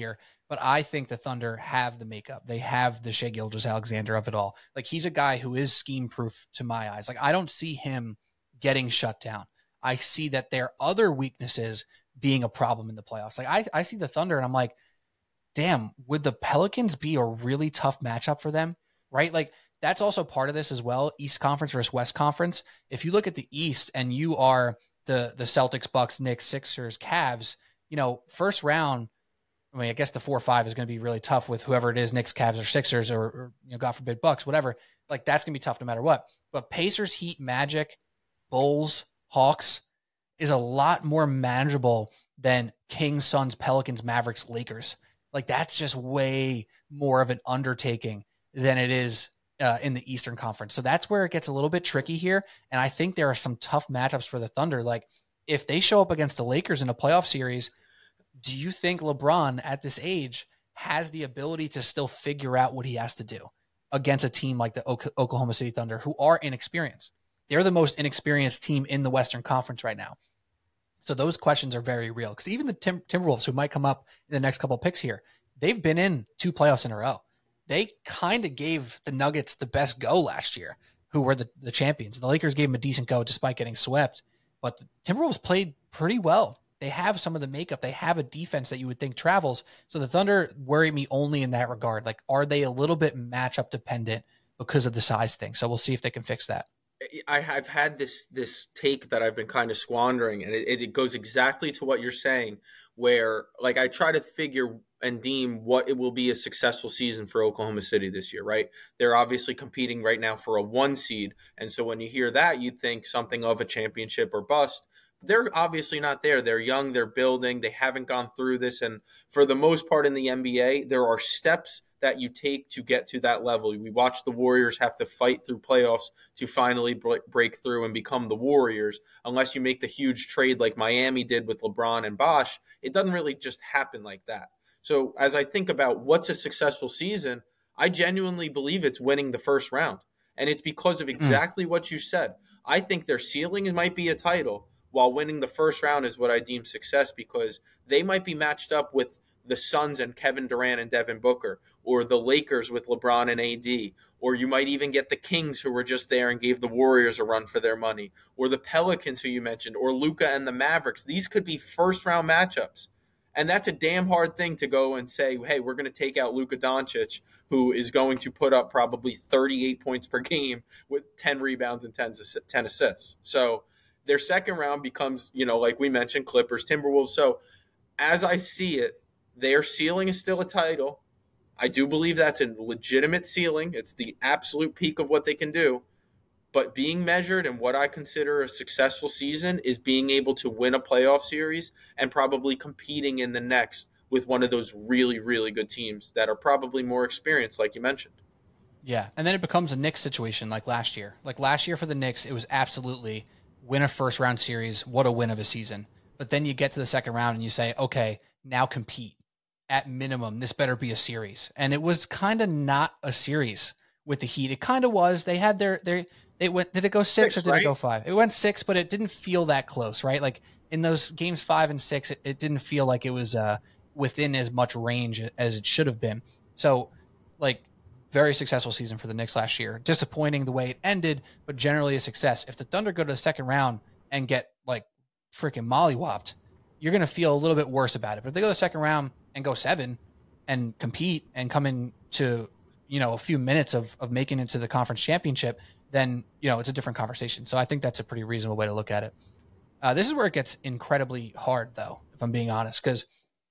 But I think the Thunder have the makeup. They have the Shai Gilgeous-Alexander of it all. Like, he's a guy who is scheme proof to my eyes. Like, I don't see him getting shut down. I see that their other weaknesses being a problem in the playoffs. Like, I, I see the Thunder and I'm like, damn, would the Pelicans be a really tough matchup for them? Right? Like, that's also part of this as well. East Conference versus West Conference. If you look at the East and you are the, the Celtics, Bucks, Knicks, Sixers, Cavs, you know, first round, I mean, I guess the four or five is going to be really tough with whoever it is, Knicks, Cavs, or Sixers, or, or you know, God forbid, Bucks, whatever. Like, that's going to be tough no matter what. But Pacers, Heat, Magic, Bulls, Hawks is a lot more manageable than Kings, Suns, Pelicans, Mavericks, Lakers. Like, that's just way more of an undertaking than it is uh, in the Eastern Conference. So that's where it gets a little bit tricky here. And I think there are some tough matchups for the Thunder. Like, if they show up against the Lakers in a playoff series, do you think LeBron at this age has the ability to still figure out what he has to do against a team like the Oklahoma City Thunder, who are inexperienced? They're the most inexperienced team in the Western Conference right now. So those questions are very real, because even the Tim- Timberwolves, who might come up in the next couple of picks here, they've been in two playoffs in a row. They kind of gave the Nuggets the best go last year, who were the, the champions. The Lakers gave them a decent go despite getting swept, but the Timberwolves played pretty well. They have some of the makeup. They have a defense that you would think travels. So the Thunder worry me only in that regard. Like, are they a little bit matchup dependent because of the size thing? So we'll see if they can fix that. I have had this this take that I've been kind of squandering, and it, it goes exactly to what you're saying, where, like, I try to figure and deem what it will be a successful season for Oklahoma City this year, right? They're obviously competing right now for a one seed, and so when you hear that, you'd think something of a championship or bust. They're obviously not there. They're young, they're building, they haven't gone through this, and for the most part in the N B A, there are steps that you take to get to that level. We watch the Warriors have to fight through playoffs to finally break through and become the Warriors. Unless you make the huge trade like Miami did with LeBron and Bosh, it doesn't really just happen like that. So as I think about what's a successful season, I genuinely believe it's winning the first round. And it's because of exactly mm. what you said. I think their ceiling might be a title, while winning the first round is what I deem success, because they might be matched up with the Suns and Kevin Durant and Devin Booker, or the Lakers with LeBron and A D, or you might even get the Kings, who were just there and gave the Warriors a run for their money, or the Pelicans, who you mentioned, or Luka and the Mavericks. These could be first-round matchups, and that's a damn hard thing to go and say, hey, we're going to take out Luka Doncic, who is going to put up probably thirty-eight points per game with ten rebounds and ten assists. So their second round becomes, you know, like we mentioned, Clippers, Timberwolves. So as I see it, their ceiling is still a title. I do believe that's a legitimate ceiling. It's the absolute peak of what they can do. But being measured in what I consider a successful season is being able to win a playoff series and probably competing in the next with one of those really, really good teams that are probably more experienced, like you mentioned. Yeah, and then it becomes a Knicks situation like last year. Like last year for the Knicks, it was absolutely win a first-round series, what a win of a season. But then you get to the second round and you say, okay, now compete. At minimum, this better be a series. And it was kind of not a series with the Heat. It kind of was. They had their, their, they went, did it go six, six or did right? it go five? It went six, but it didn't feel that close, right? Like in those games five and six, it, it didn't feel like it was uh, within as much range as it should have been. So, like, very successful season for the Knicks last year. Disappointing the way it ended, but generally a success. If the Thunder go to the second round and get, like, freaking mollywopped, you're going to feel a little bit worse about it. But if they go to the second round and go seven and compete and come into, you know, a few minutes of, of making it to the conference championship, then, you know, it's a different conversation. So I think that's a pretty reasonable way to look at it. Uh, this is where it gets incredibly hard, though, if I'm being honest, because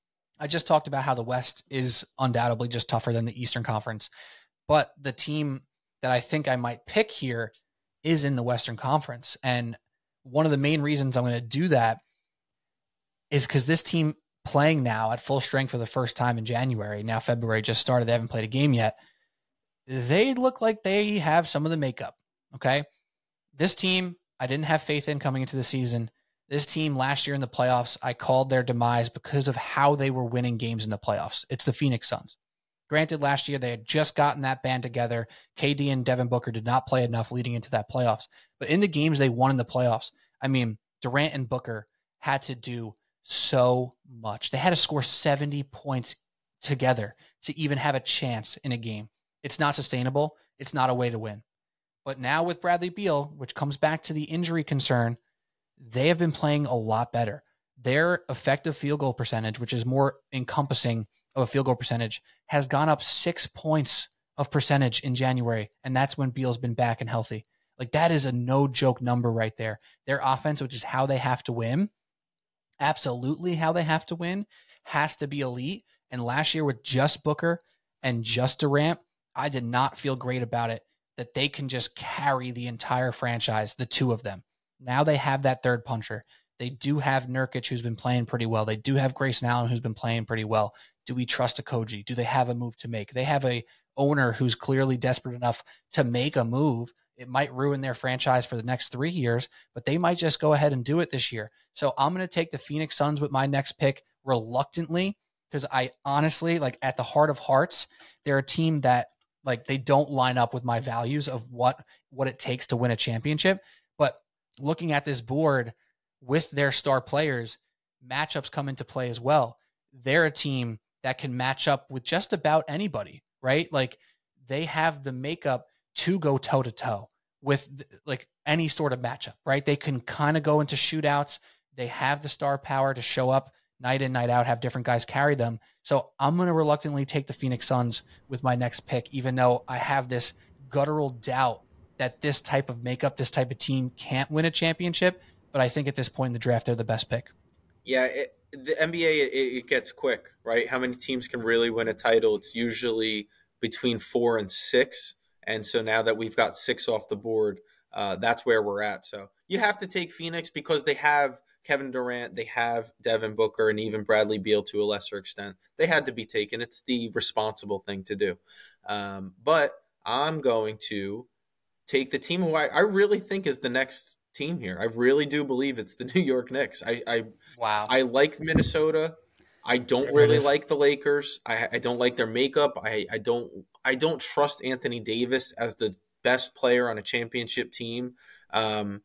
I just talked about how the West is undoubtedly just tougher than the Eastern Conference. But the team that I think I might pick here is in the Western Conference. And one of the main reasons I'm going to do that is because this team playing now at full strength for the first time in January, now February just started, they haven't played a game yet, they look like they have some of the makeup, okay? This team, I didn't have faith in coming into the season. This team last year in the playoffs, I called their demise because of how they were winning games in the playoffs. It's the Phoenix Suns. Granted, last year they had just gotten that band together. K D and Devin Booker did not play enough leading into that playoffs. But in the games they won in the playoffs, I mean, Durant and Booker had to do so much. They had to score seventy points together to even have a chance in a game. It's not sustainable. It's not a way to win. But now with Bradley Beal, which comes back to the injury concern, they have been playing a lot better. Their effective field goal percentage, which is more encompassing of a field goal percentage, has gone up six points of percentage in January. And that's when Beal's been back and healthy. Like, that is a no joke number right there. Their offense, which is how they have to win, absolutely how they have to win, has to be elite. And last year with just Booker and just Durant, I did not feel great about it, that they can just carry the entire franchise, the two of them. Now they have that third puncher. They do have Nurkic, who's been playing pretty well. They do have Grayson Allen, who's been playing pretty well. Do we trust Okogie? Do they have a move to make? They have a owner who's clearly desperate enough to make a move. It might ruin their franchise for the next three years, but they might just go ahead and do it this year. So I'm going to take the Phoenix Suns with my next pick reluctantly, because I honestly, like, at the heart of hearts, they're a team that, like, they don't line up with my values of what, what it takes to win a championship. But looking at this board with their star players, matchups come into play as well. They're a team that can match up with just about anybody, right? Like, they have the makeup to go toe to toe with like any sort of matchup, right? They can kind of go into shootouts. They have the star power to show up night in, night out, have different guys carry them. So I'm going to reluctantly take the Phoenix Suns with my next pick, even though I have this guttural doubt that this type of makeup, this type of team can't win a championship. But I think at this point in the draft, they're the best pick. Yeah, it, the N B A, it, it gets quick, right? How many teams can really win a title? It's usually between four and six. And so now that we've got six off the board, uh, that's where we're at. So you have to take Phoenix because they have Kevin Durant, they have Devin Booker, and even Bradley Beal to a lesser extent. They had to be taken. It's the responsible thing to do. Um, but I'm going to take the team who I, I really think is the next team here. I really do believe it's the New York Knicks. I, I wow. I like Minnesota. I don't really like the Lakers. I, I don't like their makeup. I, I don't I don't trust Anthony Davis as the best player on a championship team. Um,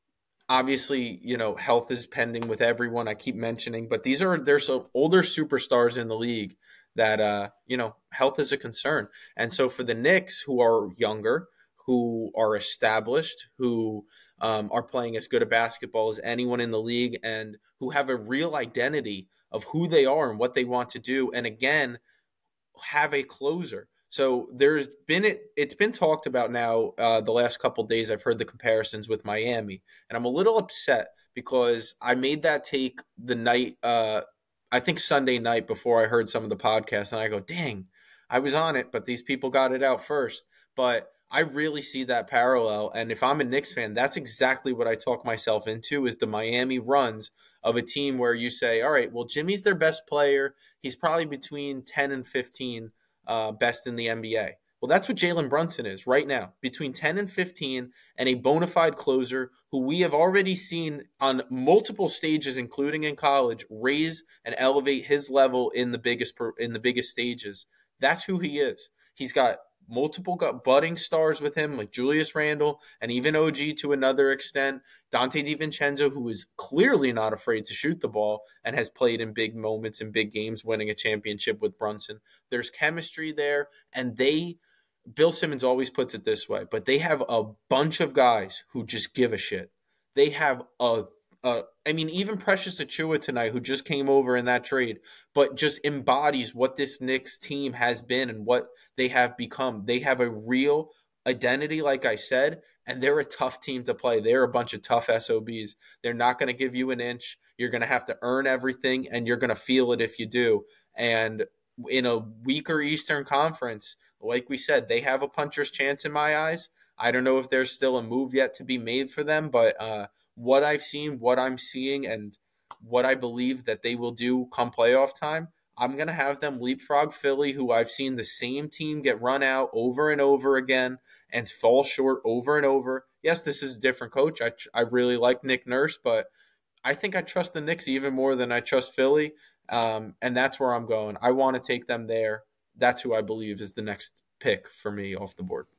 obviously, you know, health is pending with everyone. I keep mentioning, but these are there's some older superstars in the league that uh, you know, health is a concern. And so for the Knicks, who are younger, who are established, who um, are playing as good a basketball as anyone in the league, and who have a real identity of who they are and what they want to do, and again, have a closer. So there's been it. It's been talked about now. Uh, the last couple of days, I've heard the comparisons with Miami, and I'm a little upset because I made that take the night. Uh, I think Sunday night before I heard some of the podcasts, and I go, "Dang, I was on it, but these people got it out first." But I really see that parallel, and if I'm a Knicks fan, that's exactly what I talk myself into: is the Miami runs of a team where you say, "All right, well, Jimmy's their best player. He's probably between ten and fifteen." Uh, best in the N B A. Well, that's what Jalen Brunson is right now, between ten and fifteen, and a bona fide closer who we have already seen on multiple stages, including in college, raise and elevate his level in the biggest in the biggest stages. That's who he is. He's got multiple budding stars with him, like Julius Randle and even O G to another extent. Dante DiVincenzo, who is clearly not afraid to shoot the ball and has played in big moments in big games, winning a championship with Brunson. There's chemistry there, and they – Bill Simmons always puts it this way, but they have a bunch of guys who just give a shit. They have a Uh, I mean, even Precious Achiuwa tonight, who just came over in that trade, but just embodies what this Knicks team has been and what they have become. They have a real identity, like I said, and they're a tough team to play. They're a bunch of tough S O Bs. They're not going to give you an inch. You're going to have to earn everything, and you're going to feel it if you do. And in a weaker Eastern Conference, like we said, they have a puncher's chance in my eyes. I don't know if there's still a move yet to be made for them, but uh, what I've seen, what I'm seeing, and what I believe that they will do come playoff time, I'm going to have them leapfrog Philly, who I've seen the same team get run out over and over again and fall short over and over. Yes, this is a different coach. I, I really like Nick Nurse, but I think I trust the Knicks even more than I trust Philly, um, and that's where I'm going. I want to take them there. That's who I believe is the next pick for me off the board.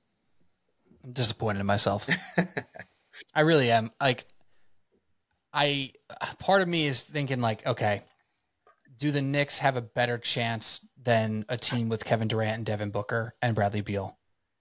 I'm disappointed in myself. I really am. Like, I part of me is thinking like, okay, do the Knicks have a better chance than a team with Kevin Durant and Devin Booker and Bradley Beal.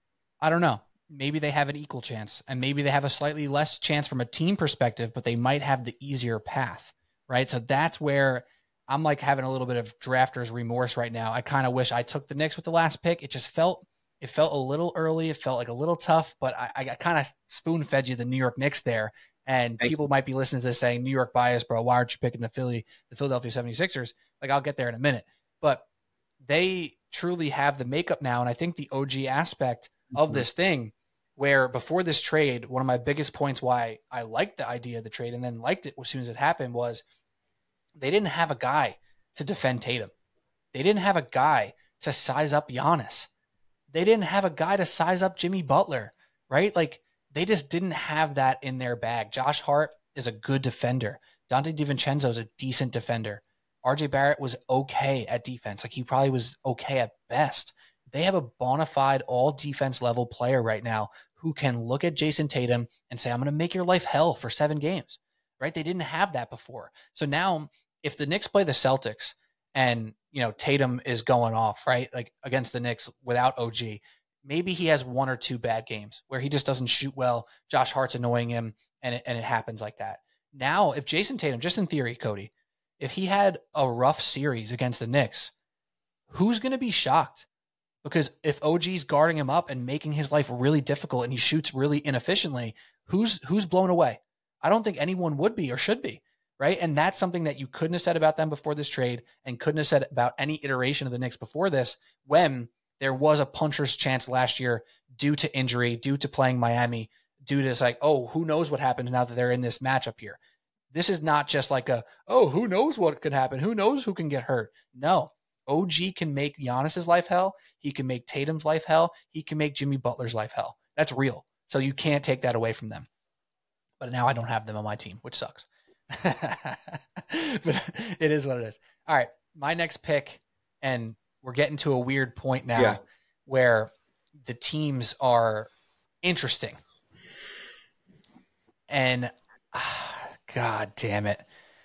I don't know. Maybe they have an equal chance, and maybe they have a slightly less chance from a team perspective, but they might have the easier path, right? So that's where I'm like having a little bit of drafter's remorse right now. I kind of wish I took the Knicks with the last pick. It just felt, it felt a little early. It felt like a little tough, but I, I kind of spoon fed you the New York Knicks there. And Thank people you. might be listening to this saying New York bias, bro. Why aren't you picking the Philly, the Philadelphia seventy-sixers? Like, I'll get there in a minute, but they truly have the makeup now. And I think the O G aspect of this thing, where before this trade, one of my biggest points why I liked the idea of the trade and then liked it as soon as it happened was they didn't have a guy to defend Tatum. They didn't have a guy to size up Giannis. They didn't have a guy to size up Jimmy Butler, right? Like, they just didn't have that in their bag. Josh Hart is a good defender. Dante DiVincenzo is a decent defender. R J Barrett was okay at defense. Like, he probably was okay at best. They have a bona fide all defense level player right now who can look at Jason Tatum and say, I'm going to make your life hell for seven games, right? They didn't have that before. So now if the Knicks play the Celtics and, you know, Tatum is going off, right? Like against the Knicks without O G, maybe he has one or two bad games where he just doesn't shoot well. Josh Hart's annoying him and it, and it happens like that. Now, if Jason Tatum, just in theory, Cody, if he had a rough series against the Knicks, who's going to be shocked? Because if O G's guarding him up and making his life really difficult and he shoots really inefficiently, who's who's blown away? I don't think anyone would be or should be, right? And that's something that you couldn't have said about them before this trade and couldn't have said about any iteration of the Knicks before this when there was a puncher's chance last year due to injury, due to playing Miami, due to it's like, oh, who knows what happens now that they're in this matchup here. This is not just like a, oh, who knows what could happen? Who knows who can get hurt? No. O G can make Giannis's life hell. He can make Tatum's life hell. He can make Jimmy Butler's life hell. That's real. So you can't take that away from them. But now I don't have them on my team, which sucks. But it is what it is. All right, my next pick, and we're getting to a weird point now Yeah. where the teams are interesting. And ah, God damn it.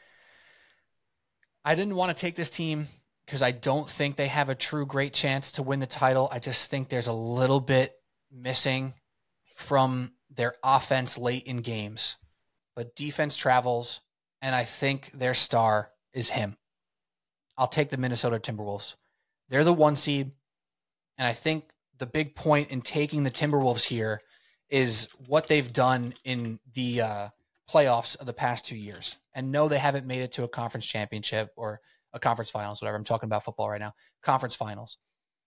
I didn't want to take this team because I don't think they have a true great chance to win the title. I just think there's a little bit missing from their offense late in games. But defense travels, and I think their star is him. I'll take the Minnesota Timberwolves. They're the one seed, and I think the big point in taking the Timberwolves here is what they've done in the uh, playoffs of the past two years. And no, they haven't made it to a conference championship or a conference finals, whatever. I'm talking about football right now. Conference finals.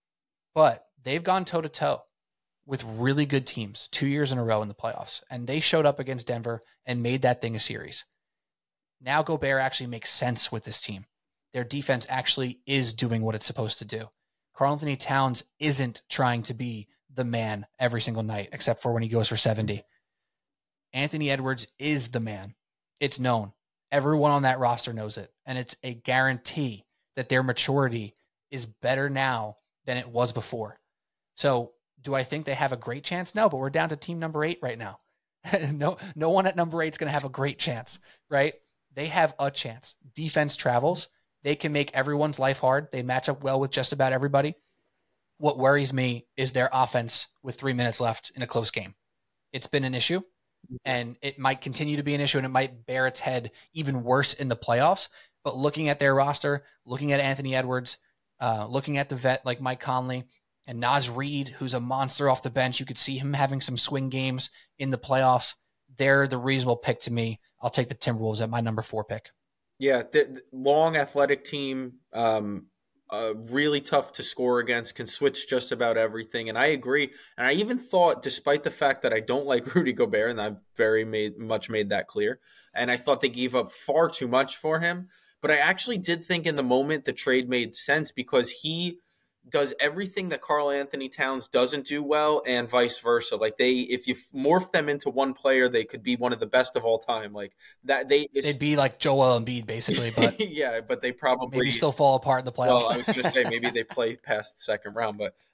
But they've gone toe-to-toe with really good teams two years in a row in the playoffs. And they showed up against Denver and made that thing a series. Now Gobert actually makes sense with this team. Their defense actually is doing what it's supposed to do. Karl Anthony Towns isn't trying to be the man every single night, except for when he goes for seventy. Anthony Edwards is the man. It's known. Everyone on that roster knows it. And it's a guarantee that their maturity is better now than it was before. So do I think they have a great chance? No, but we're down to team number eight right now. no, no one at number eight is going to have a great chance, right? They have a chance. Defense travels. They can make everyone's life hard. They match up well with just about everybody. What worries me is their offense with three minutes left in a close game. It's been an issue, and it might continue to be an issue, and it might bear its head even worse in the playoffs. But looking at their roster, looking at Anthony Edwards, uh, looking at the vet like Mike Conley, and Naz Reid, who's a monster off the bench, you could see him having some swing games in the playoffs. They're the reasonable pick to me. I'll take the Timberwolves at my number four pick. Yeah, the, the long athletic team, um, uh, really tough to score against, can switch just about everything. And I agree. And I even thought, despite the fact that I don't like Rudy Gobert, and I've very made, much made that clear, and I thought they gave up far too much for him, but I actually did think in the moment the trade made sense because he does everything that Karl Anthony Towns doesn't do well, and vice versa. Like they, if you morph them into one player, they could be one of the best of all time. Like that, they they'd be like Joel Embiid basically, but yeah, but they probably maybe still fall apart in the playoffs. Well, I was going to say maybe they play past the second round, but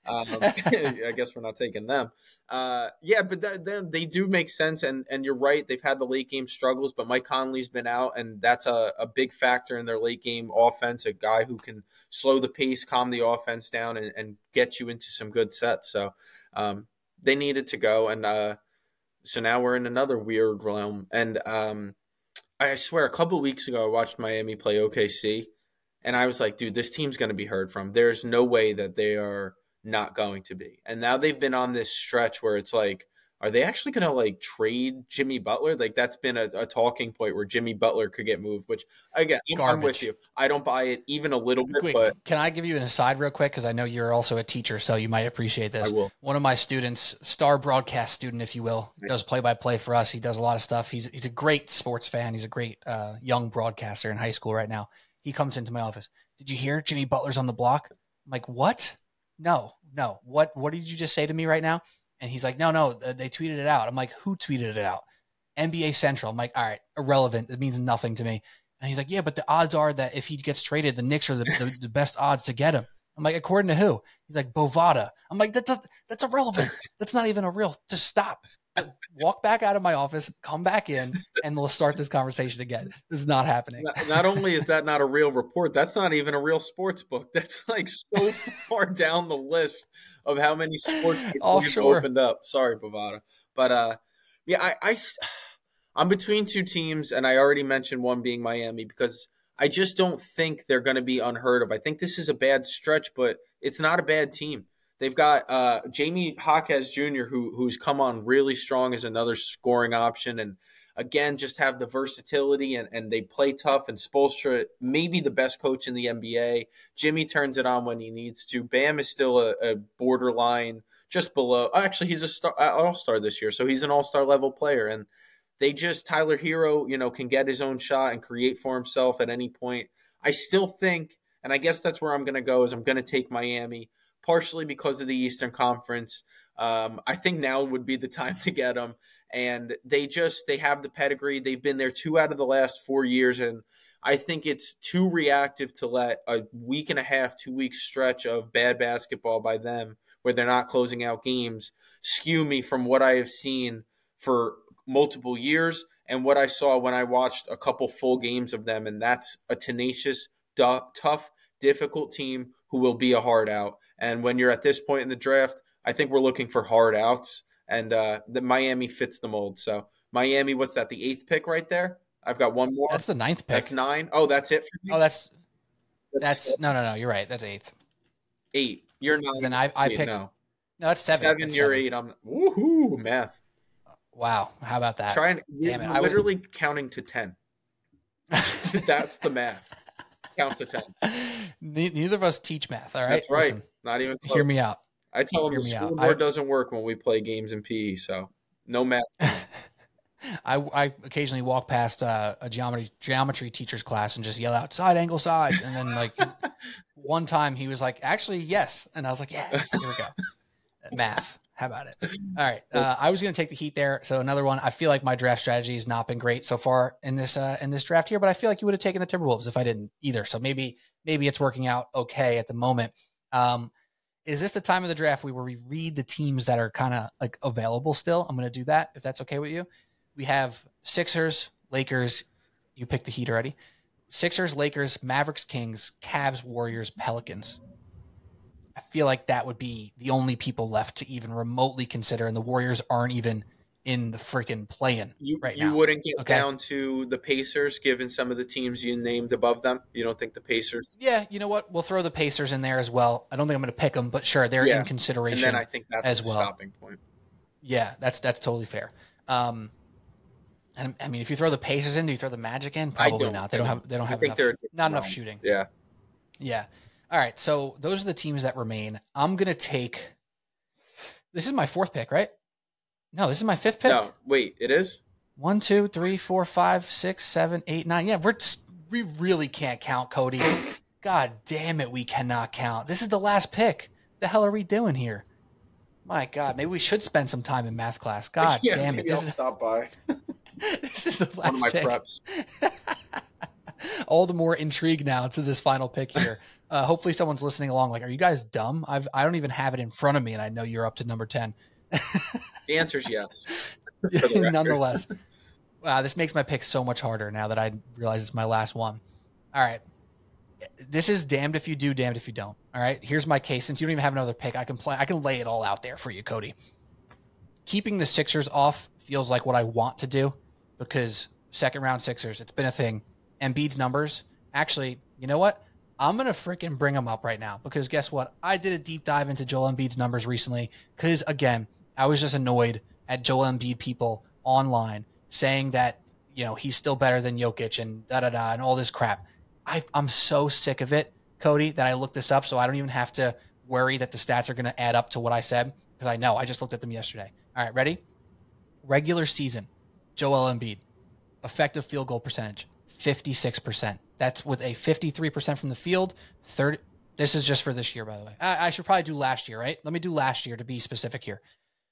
Um, I guess we're not taking them. Uh, yeah, but th- th- they do make sense, and and you're right. They've had the late game struggles, but Mike Conley's been out, and that's a, a big factor in their late game offense. A guy who can slow the pace, calm the offense down, and, and get you into some good sets. So um, they needed to go, and uh, so now we're in another weird realm. And um, I swear, a couple of weeks ago, I watched Miami play O K C, and I was like, dude, this team's going to be heard from. There's no way that they are not going to be. And now they've been on this stretch where it's like, are they actually going to like trade Jimmy Butler? Like that's been a, a talking point where Jimmy Butler could get moved, which again, I'm, I'm with you. I don't buy it even a little bit, Wait, but can I give you an aside real quick? Cause I know you're also a teacher, so you might appreciate this. I will. One of my students, star broadcast student, if you will, does play by play for us. He does a lot of stuff. He's, he's a great sports fan. He's a great uh, young broadcaster in high school right now. He comes into my office. Did you hear Jimmy Butler's on the block? I'm like, what? No, no. What What did you just say to me right now? And he's like, no, no, they tweeted it out. I'm like, who tweeted it out? N B A Central. I'm like, all right, irrelevant. It means nothing to me. And he's like, yeah, but the odds are that if he gets traded, the Knicks are the, the, the best odds to get him. I'm like, according to who? He's like, Bovada. I'm like, that does, that's irrelevant. That's not even a real, just stop. Walk back out of my office, come back in, and we'll start this conversation again. This is not happening. Not, not only is that not a real report, that's not even a real sports book. That's like so far down the list of how many sports books opened up. Sorry, Bovada. But uh, yeah, I, I, I'm between two teams, and I already mentioned one being Miami because I just don't think they're going to be unheard of. I think this is a bad stretch, but it's not a bad team. They've got uh, Jamie Jaquez Junior, who who's come on really strong as another scoring option. And again, just have the versatility and, and they play tough. And Spoelstra, maybe the best coach in the N B A. Jimmy turns it on when he needs to. Bam is still a, a borderline just below. Actually, he's a star, all-star this year, so he's an all-star level player. And they just, Tyler Hero, you know, can get his own shot and create for himself at any point. I still think, and I guess that's where I'm going to go, is I'm going to take Miami, partially because of the Eastern Conference. Um, I think now would be the time to get them. And they just, they have the pedigree. They've been there two out of the last four years. And I think it's too reactive to let a week and a half, two week stretch of bad basketball by them where they're not closing out games skew me from what I have seen for multiple years and what I saw when I watched a couple full games of them. And that's a tenacious, tough, difficult team who will be a hard out. And when you're at this point in the draft, I think we're looking for hard outs, and uh, the Miami fits the mold. So Miami, what's that? The eighth pick right there. I've got one more. That's the ninth pick. That's nine. Oh, that's it for you? Oh, that's that's, that's no, no, no. You're right. That's eighth. Eight. You're nine. Then I I eight, picked. No, no, that's seven. Seven. That's You're seven. eight. I'm woohoo math. Wow, how about that? Trying. Damn We're it! I was literally counting to ten. That's the math. Count to ten. Neither of us teach math. All right. That's right. Listen, Not even close. hear me out. I tell them Hear the me school out. board I- doesn't work when we play games in P E, so no math. I, I occasionally walk past uh, a geometry geometry teacher's class and just yell out side angle side, and then like one time he was like, actually yes, and I was like, yeah, here we go. Math. How about it? All right. Uh, I was going to take the heat there. So another one. I feel like my draft strategy has not been great so far in this uh, in this draft here, but I feel like you would have taken the Timberwolves if I didn't either. So maybe maybe it's working out okay at the moment. Um, is this the time of the draft where we read the teams that are kind of like available still? I'm going to do that if that's okay with you. We have Sixers, Lakers. You picked the Heat already. Sixers, Lakers, Mavericks, Kings, Cavs, Warriors, Pelicans. I feel like that would be the only people left to even remotely consider, and the Warriors aren't even in the freaking play-in You, right you now. wouldn't get Okay. down to the Pacers, given some of the teams you named above them. You don't think the Pacers? Yeah, you know what? We'll throw the Pacers in there as well. I don't think I'm going to pick them, but sure, they're Yeah. in And consideration. then I think that's as the well. stopping point. Yeah, that's that's totally fair. Um, and I mean, if you throw the Pacers in, do you throw the Magic in? I Probably don't. not. They don't have they don't I have think enough, they're a different not enough realm. shooting. Yeah. Yeah. All right. So those are the teams that remain. I'm going to take. This is my fourth pick, right? No, this is my fifth pick. No, wait, it is? One, two, three, four, five, six, seven, eight, nine. Yeah, we're just, we really can't count, Cody. God damn it, we cannot count. This is the last pick. The hell are we doing here? My God, maybe we should spend some time in math class. God Yeah, damn it, maybe this I'll is stop by. this is the One of last my pick. preps. all the more intrigue now to this final pick here. Uh, hopefully someone's listening along. Like, are you guys dumb? I've, I don't even have it in front of me, and I know you're up to number ten. The answer is yes. For the record. Nonetheless. Wow, this makes my pick so much harder now that I realize it's my last one. All right. This is damned if you do, damned if you don't. All right. Here's my case. Since you don't even have another pick, I can play. I can lay it all out there for you, Cody. Keeping the Sixers off feels like what I want to do because second round Sixers, it's been a thing. Embiid's numbers. Actually, you know what? I'm going to freaking bring them up right now because guess what? I did a deep dive into Joel Embiid's numbers recently because, again, I was just annoyed at Joel Embiid people online saying that, you know, he's still better than Jokic and da-da-da and all this crap. I, I'm so sick of it, Cody, that I looked this up so I don't even have to worry that the stats are going to add up to what I said because I know. I just looked at them yesterday. All right, ready? Regular season, Joel Embiid, effective field goal percentage, fifty-six percent. That's with a fifty-three percent from the field. thirty. This is just for this year, by the way. I, I should probably do last year, right? Let me do last year to be specific here.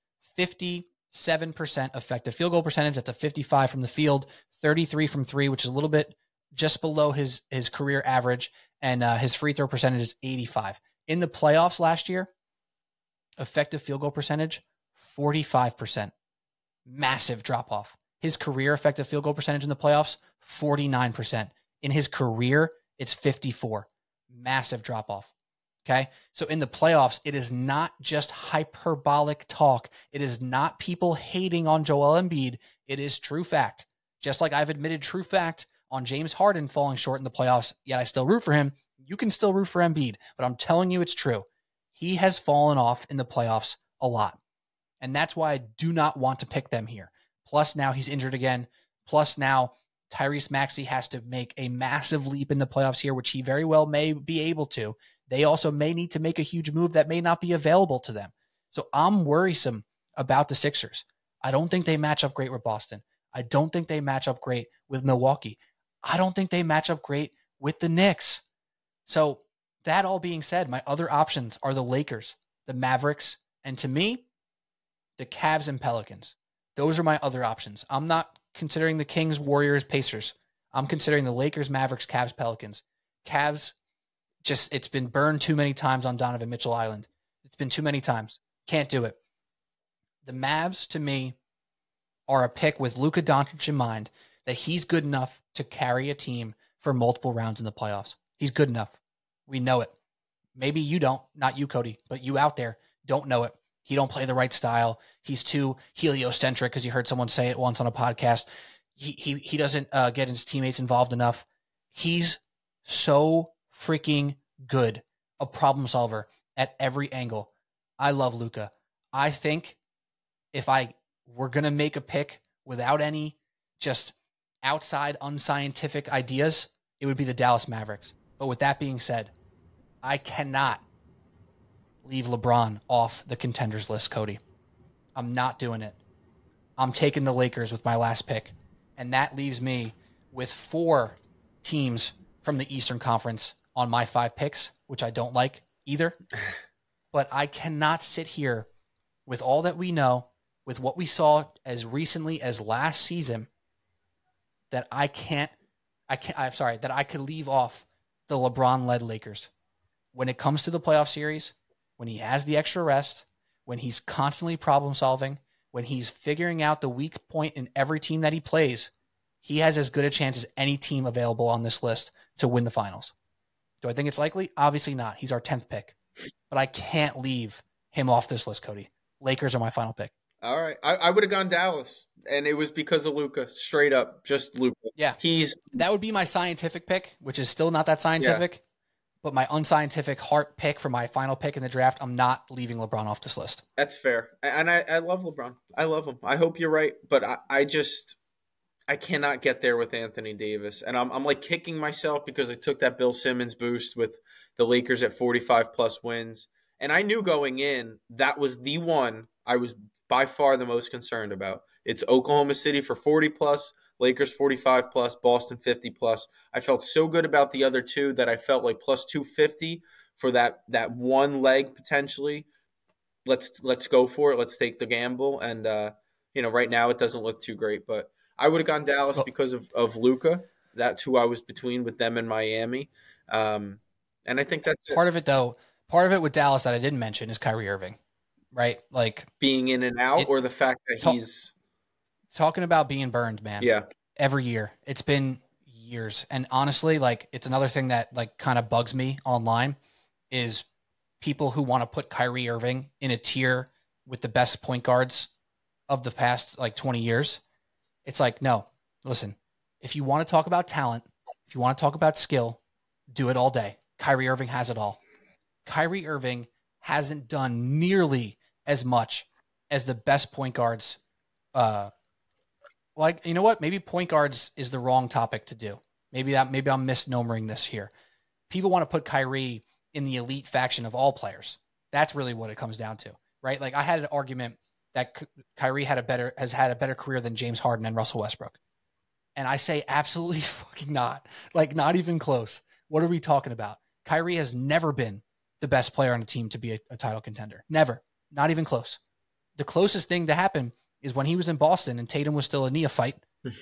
fifty-seven percent effective field goal percentage. That's a fifty-five from the field, thirty-three from three, which is a little bit just below his, his career average. And uh, his free throw percentage is eighty-five. In the playoffs last year, effective field goal percentage, forty-five percent. Massive drop off. His career effective field goal percentage in the playoffs, forty-nine percent. In his career, it's fifty-four. Massive drop off. Okay. So in the playoffs, it is not just hyperbolic talk. It is not people hating on Joel Embiid. It is true fact. Just like I've admitted true fact on James Harden falling short in the playoffs, yet I still root for him. You can still root for Embiid, but I'm telling you it's true. He has fallen off in the playoffs a lot. And that's why I do not want to pick them here. Plus now he's injured again. Plus now Tyrese Maxey has to make a massive leap in the playoffs here, which he very well may be able to. They also may need to make a huge move that may not be available to them. So I'm worrisome about the Sixers. I don't think they match up great with Boston. I don't think they match up great with Milwaukee. I don't think they match up great with the Knicks. So that all being said, my other options are the Lakers, the Mavericks, and to me, the Cavs and Pelicans. Those are my other options. I'm not considering the Kings, Warriors, Pacers. I'm considering the Lakers, Mavericks, Cavs, Pelicans. Cavs, just, it's been burned too many times on Donovan Mitchell Island. It's been too many times. Can't do it. The Mavs, to me, are a pick with Luka Doncic in mind that he's good enough to carry a team for multiple rounds in the playoffs. He's good enough. We know it. Maybe you don't, not you, Cody, but you out there don't know it. He don't play the right style. He's too heliocentric because you heard someone say it once on a podcast. He he he doesn't uh, get his teammates involved enough. He's so freaking good, a problem solver at every angle. I love Luka. I think if I were going to make a pick without any just outside unscientific ideas, it would be the Dallas Mavericks. But with that being said, I cannot leave LeBron off the contenders list, Cody. I'm not doing it. I'm taking the Lakers with my last pick. And that leaves me with four teams from the Eastern Conference on my five picks, which I don't like either. But I cannot sit here with all that we know, with what we saw as recently as last season, that I can't, I can't, I'm sorry, that I could leave off the LeBron-led Lakers. When it comes to the playoff series, when he has the extra rest, when he's constantly problem solving, when he's figuring out the weak point in every team that he plays, he has as good a chance as any team available on this list to win the finals. Do I think it's likely? Obviously not. He's our tenth pick. But I can't leave him off this list, Cody. Lakers are my final pick. All right. I, I would have gone Dallas, and it was because of Luka. Straight up, just Luka. Yeah. He's That would be my scientific pick, which is still not that scientific. Yeah. But my unscientific heart pick for my final pick in the draft, I'm not leaving LeBron off this list. That's fair. And I, I love LeBron. I love him. I hope you're right. But I, I just I cannot get there with Anthony Davis. And I'm I'm like kicking myself because I took that Bill Simmons boost with the Lakers at forty-five plus wins. And I knew going in that was the one I was by far the most concerned about. It's Oklahoma City for forty plus, Lakers forty-five plus, Boston fifty plus. I felt so good about the other two that I felt like plus two fifty for that that one leg potentially. Let's let's go for it. Let's take the gamble. And uh, you know, right now it doesn't look too great, but I would have gone Dallas because of of Luka. That's who I was between with them in Miami. Um, and I think that's it. Part of it, though, part of it with Dallas that I didn't mention is Kyrie Irving, right? Like being in and out, it, or the fact that ta- he's talking about being burned, man. yeah. Every year, it's been years, and honestly, like it's another thing that like kind of bugs me online is people who want to put Kyrie Irving in a tier with the best point guards of the past like twenty years. It's like, no, listen, if you want to talk about talent, if you want to talk about skill, do it all day. Kyrie Irving has it all. Kyrie Irving hasn't done nearly as much as the best point guards. Uh, like, you know what? Maybe point guards is the wrong topic to do. Maybe that, maybe I'm misnomering this here. People want to put Kyrie in the elite faction of all players. That's really what it comes down to, right? Like I had an argument that Ky- Kyrie had a better, has had a better career than James Harden and Russell Westbrook. And I say absolutely fucking not. Like not even close. What are we talking about? Kyrie has never been the best player on the team to be a, a title contender. Never. Not even close. The closest thing to happen is when he was in Boston and Tatum was still a neophyte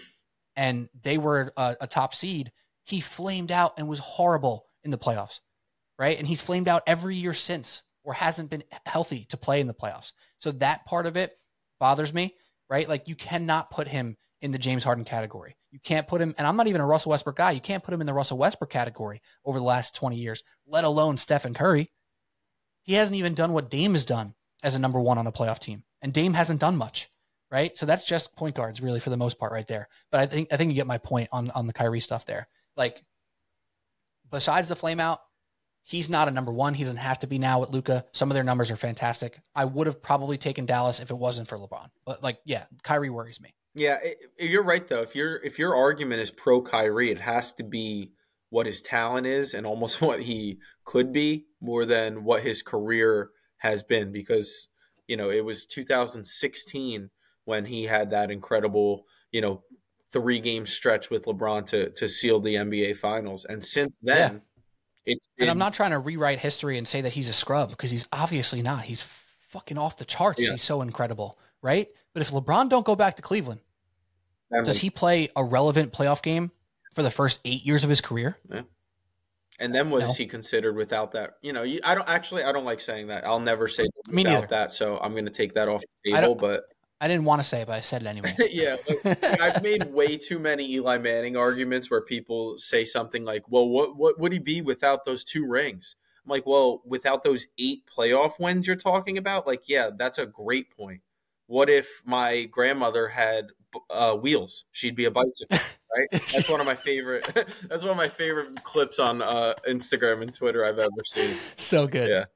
and they were a, a top seed. He flamed out and was horrible in the playoffs, right? And he's flamed out every year since or hasn't been healthy to play in the playoffs. So that part of it bothers me, right? Like you cannot put him in the James Harden category. You can't put him, and I'm not even a Russell Westbrook guy. You can't put him in the Russell Westbrook category over the last twenty years, let alone Stephen Curry. He hasn't even done what Dame has done as a number one on a playoff team. And Dame hasn't done much, right? So that's just point guards really for the most part right there. But I think, I think you get my point on, on the Kyrie stuff there. Like besides the flame out, he's not a number one. He doesn't have to be now with Luka. Some of their numbers are fantastic. I would have probably taken Dallas if it wasn't for LeBron. But like, yeah, Kyrie worries me. Yeah, it, you're right though. If your if your argument is pro Kyrie, it has to be what his talent is and almost what he could be more than what his career has been. Because you know it was two thousand sixteen when he had that incredible you know three game stretch with LeBron to to seal the N B A Finals, and since then. Yeah. It's been, and I'm not trying to rewrite history and say that he's a scrub because he's obviously not. He's fucking off the charts. Yeah. He's so incredible, right? But if LeBron don't go back to Cleveland, does makes, he play a relevant playoff game for the first eight years of his career? Yeah. And then was no. he considered without that? You know, I don't actually. I don't like saying that. I'll never say Me without neither. that. So I'm going to take that off the table. But I didn't want to say it, but I said it anyway. yeah, like, I've made way too many Eli Manning arguments where people say something like, "Well, what what would he be without those two rings?" I'm like, "Well, without those eight playoff wins you're talking about, like, yeah, that's a great point. What if my grandmother had uh, wheels? She'd be a bicycle, right?" That's one of my favorite. That's one of my favorite clips on uh, Instagram and Twitter I've ever seen. So good. Yeah.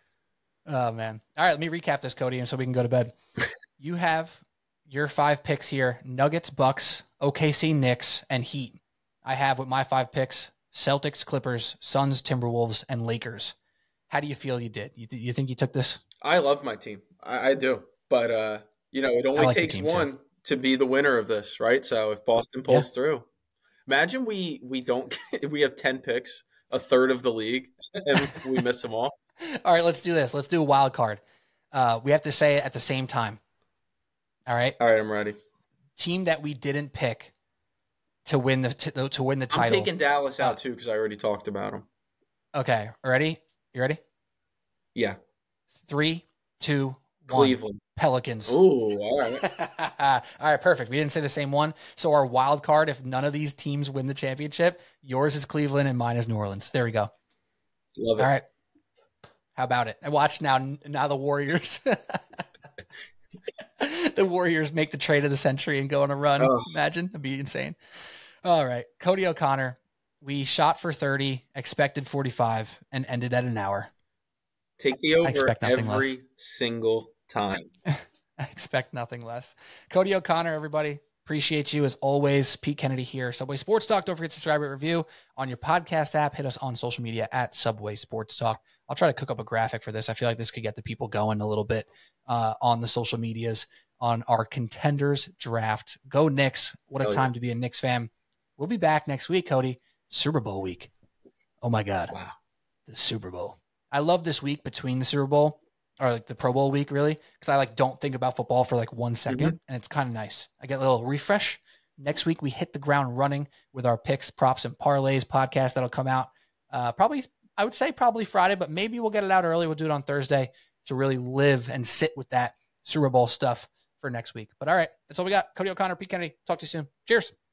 Oh man. All right, let me recap this, Cody, and so we can go to bed. You have your five picks here: Nuggets, Bucks, O K C, Knicks, and Heat. I have with my five picks: Celtics, Clippers, Suns, Timberwolves, and Lakers. How do you feel you did? You, th- you think you took this? I love my team. I, I do. But, uh, you know, it only like takes one too. to be the winner of this, right? So if Boston pulls yeah. through, imagine we, we don't – we have ten picks, a third of the league, and we miss them all. All right, let's do this. Let's do a wild card. Uh, we have to say it at the same time. All right. All right, I'm ready. Team that we didn't pick to win the t- to win the title. I'm taking Dallas out uh, too because I already talked about them. Okay, ready? You ready? Yeah. Three, two, Cleveland one. Pelicans. Ooh, all right. All right, perfect. We didn't say the same one. So our wild card, if none of these teams win the championship, yours is Cleveland and mine is New Orleans. There we go. Love it. All right. How about it? I watch now. Now the Warriors. The Warriors make the trade of the century and go on a run. Oh. Imagine. That'd be insane. All right. Cody O'Connor. We shot for thirty, expected forty-five, and ended at an hour. Take the over every less. single time. I expect nothing less. Cody O'Connor, everybody. Appreciate you as always. Pete Kennedy here. Subway Sports Talk. Don't forget to subscribe and review on your podcast app. Hit us on social media at Subway Sports Talk. I'll try to cook up a graphic for this. I feel like this could get the people going a little bit uh, on the social medias on our contenders draft. Go Knicks. What a oh, time yeah. to be a Knicks fan. We'll be back next week, Cody. Super Bowl week. Oh my God. Wow. The Super Bowl. I love this week between the Super Bowl or like the Pro Bowl week, really, because I like don't think about football for like one second, mm-hmm. and it's kind of nice. I get a little refresh Next week, we hit the ground running with our picks, props, and parlays podcast that'll come out uh, probably, I would say probably Friday, but maybe we'll get it out early. We'll do it on Thursday to really live and sit with that Super Bowl stuff for next week. But all right, that's all we got. Cody O'Connor, Pete Kennedy. Talk to you soon. Cheers.